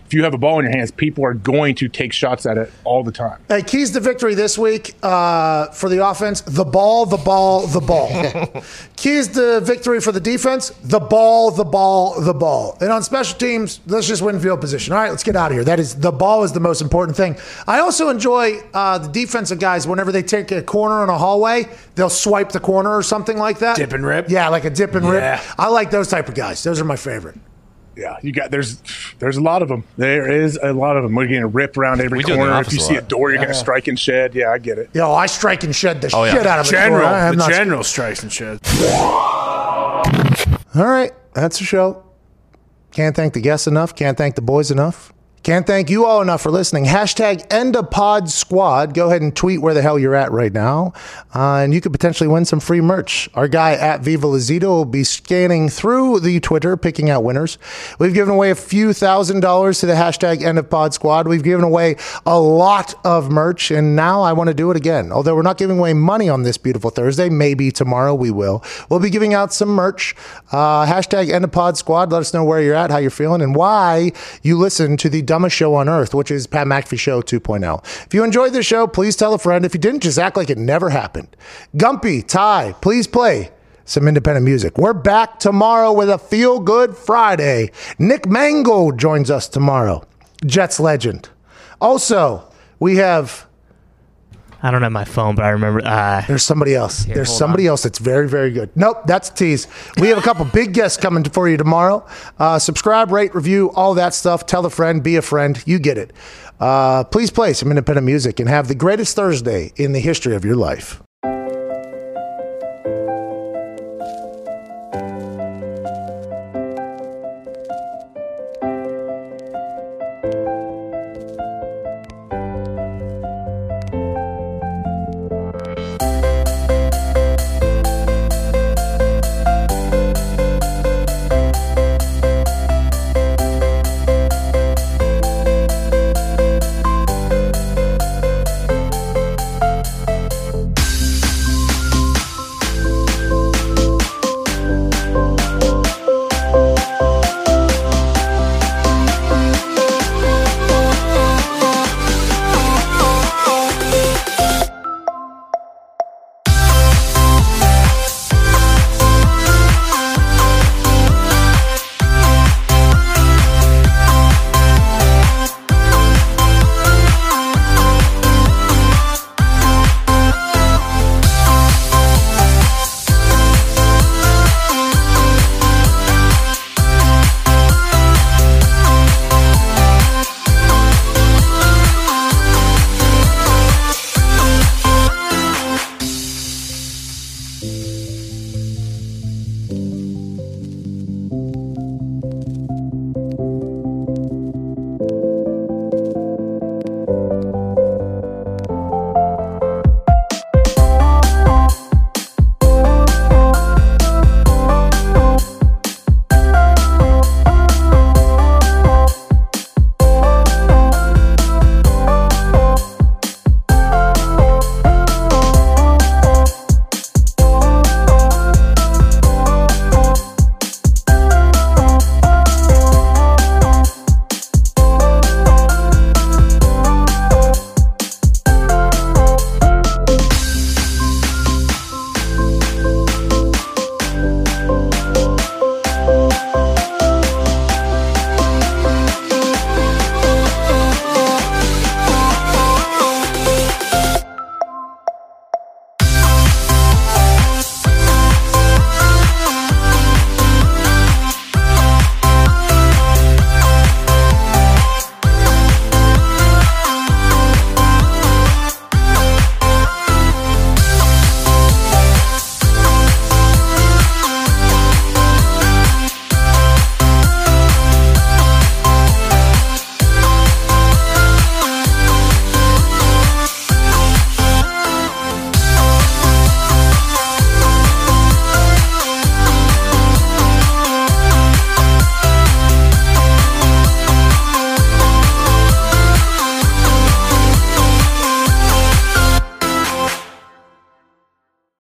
if you have a ball in your hands, people are going to take shots at it all the time. Hey, keys to victory this week uh, for the offense: the ball, the ball, the ball. Keys to victory for the defense: the ball, the ball, the ball. And on special teams, let's just win field position. All right, let's get out of here. That is the ball is the most important thing. I also enjoy uh, the defensive guys whenever they take a corner in a hallway, they'll swipe the corner or something like that. Dip and rip. Yeah, like a dip and Yeah. rip. I like those type of guys. Those are my favorite. Yeah, you got there's there's a lot of them. There is a lot of them. We're getting to rip around every We do the corner. If opposite you a see a lot. door, you're going to strike and shed. Yeah, I get it. Yo, I strike and shed the Oh, yeah. shit out of it. General, I'm the not- general strikes and shit. All right, that's the show. Can't thank the guests enough. Can't thank the boys enough. Can't thank you all enough for listening. Hashtag End of Pod Squad. Go ahead and tweet where the hell you're at right now. Uh, and you could potentially win some free merch. Our guy at Viva Lazito will be scanning through the Twitter, picking out winners. We've given away a few thousand dollars to the hashtag End of Pod Squad. We've given away a lot of merch, and now I want to do it again. Although we're not giving away money on this beautiful Thursday, maybe tomorrow we will. We'll be giving out some merch. Uh, hashtag End of Pod Squad. Let us know where you're at, how you're feeling, and why you listen to the dumbest show on earth, which is Pat McAfee Show two point oh. If you enjoyed this show, please tell a friend. If you didn't, just act like it never happened. Gumpy, Ty, please play some independent music. We're back tomorrow with a Feel Good Friday. Nick Mango joins us tomorrow. Jets legend. Also, we have... I don't have my phone, but I remember. Uh, There's somebody else. Here, There's hold somebody on. else that's very, very good. Nope, that's a tease. We have a couple big guests coming for you tomorrow. Uh, subscribe, rate, review, all that stuff. Tell a friend, be a friend. You get it. Uh, please play some independent music and have the greatest Thursday in the history of your life.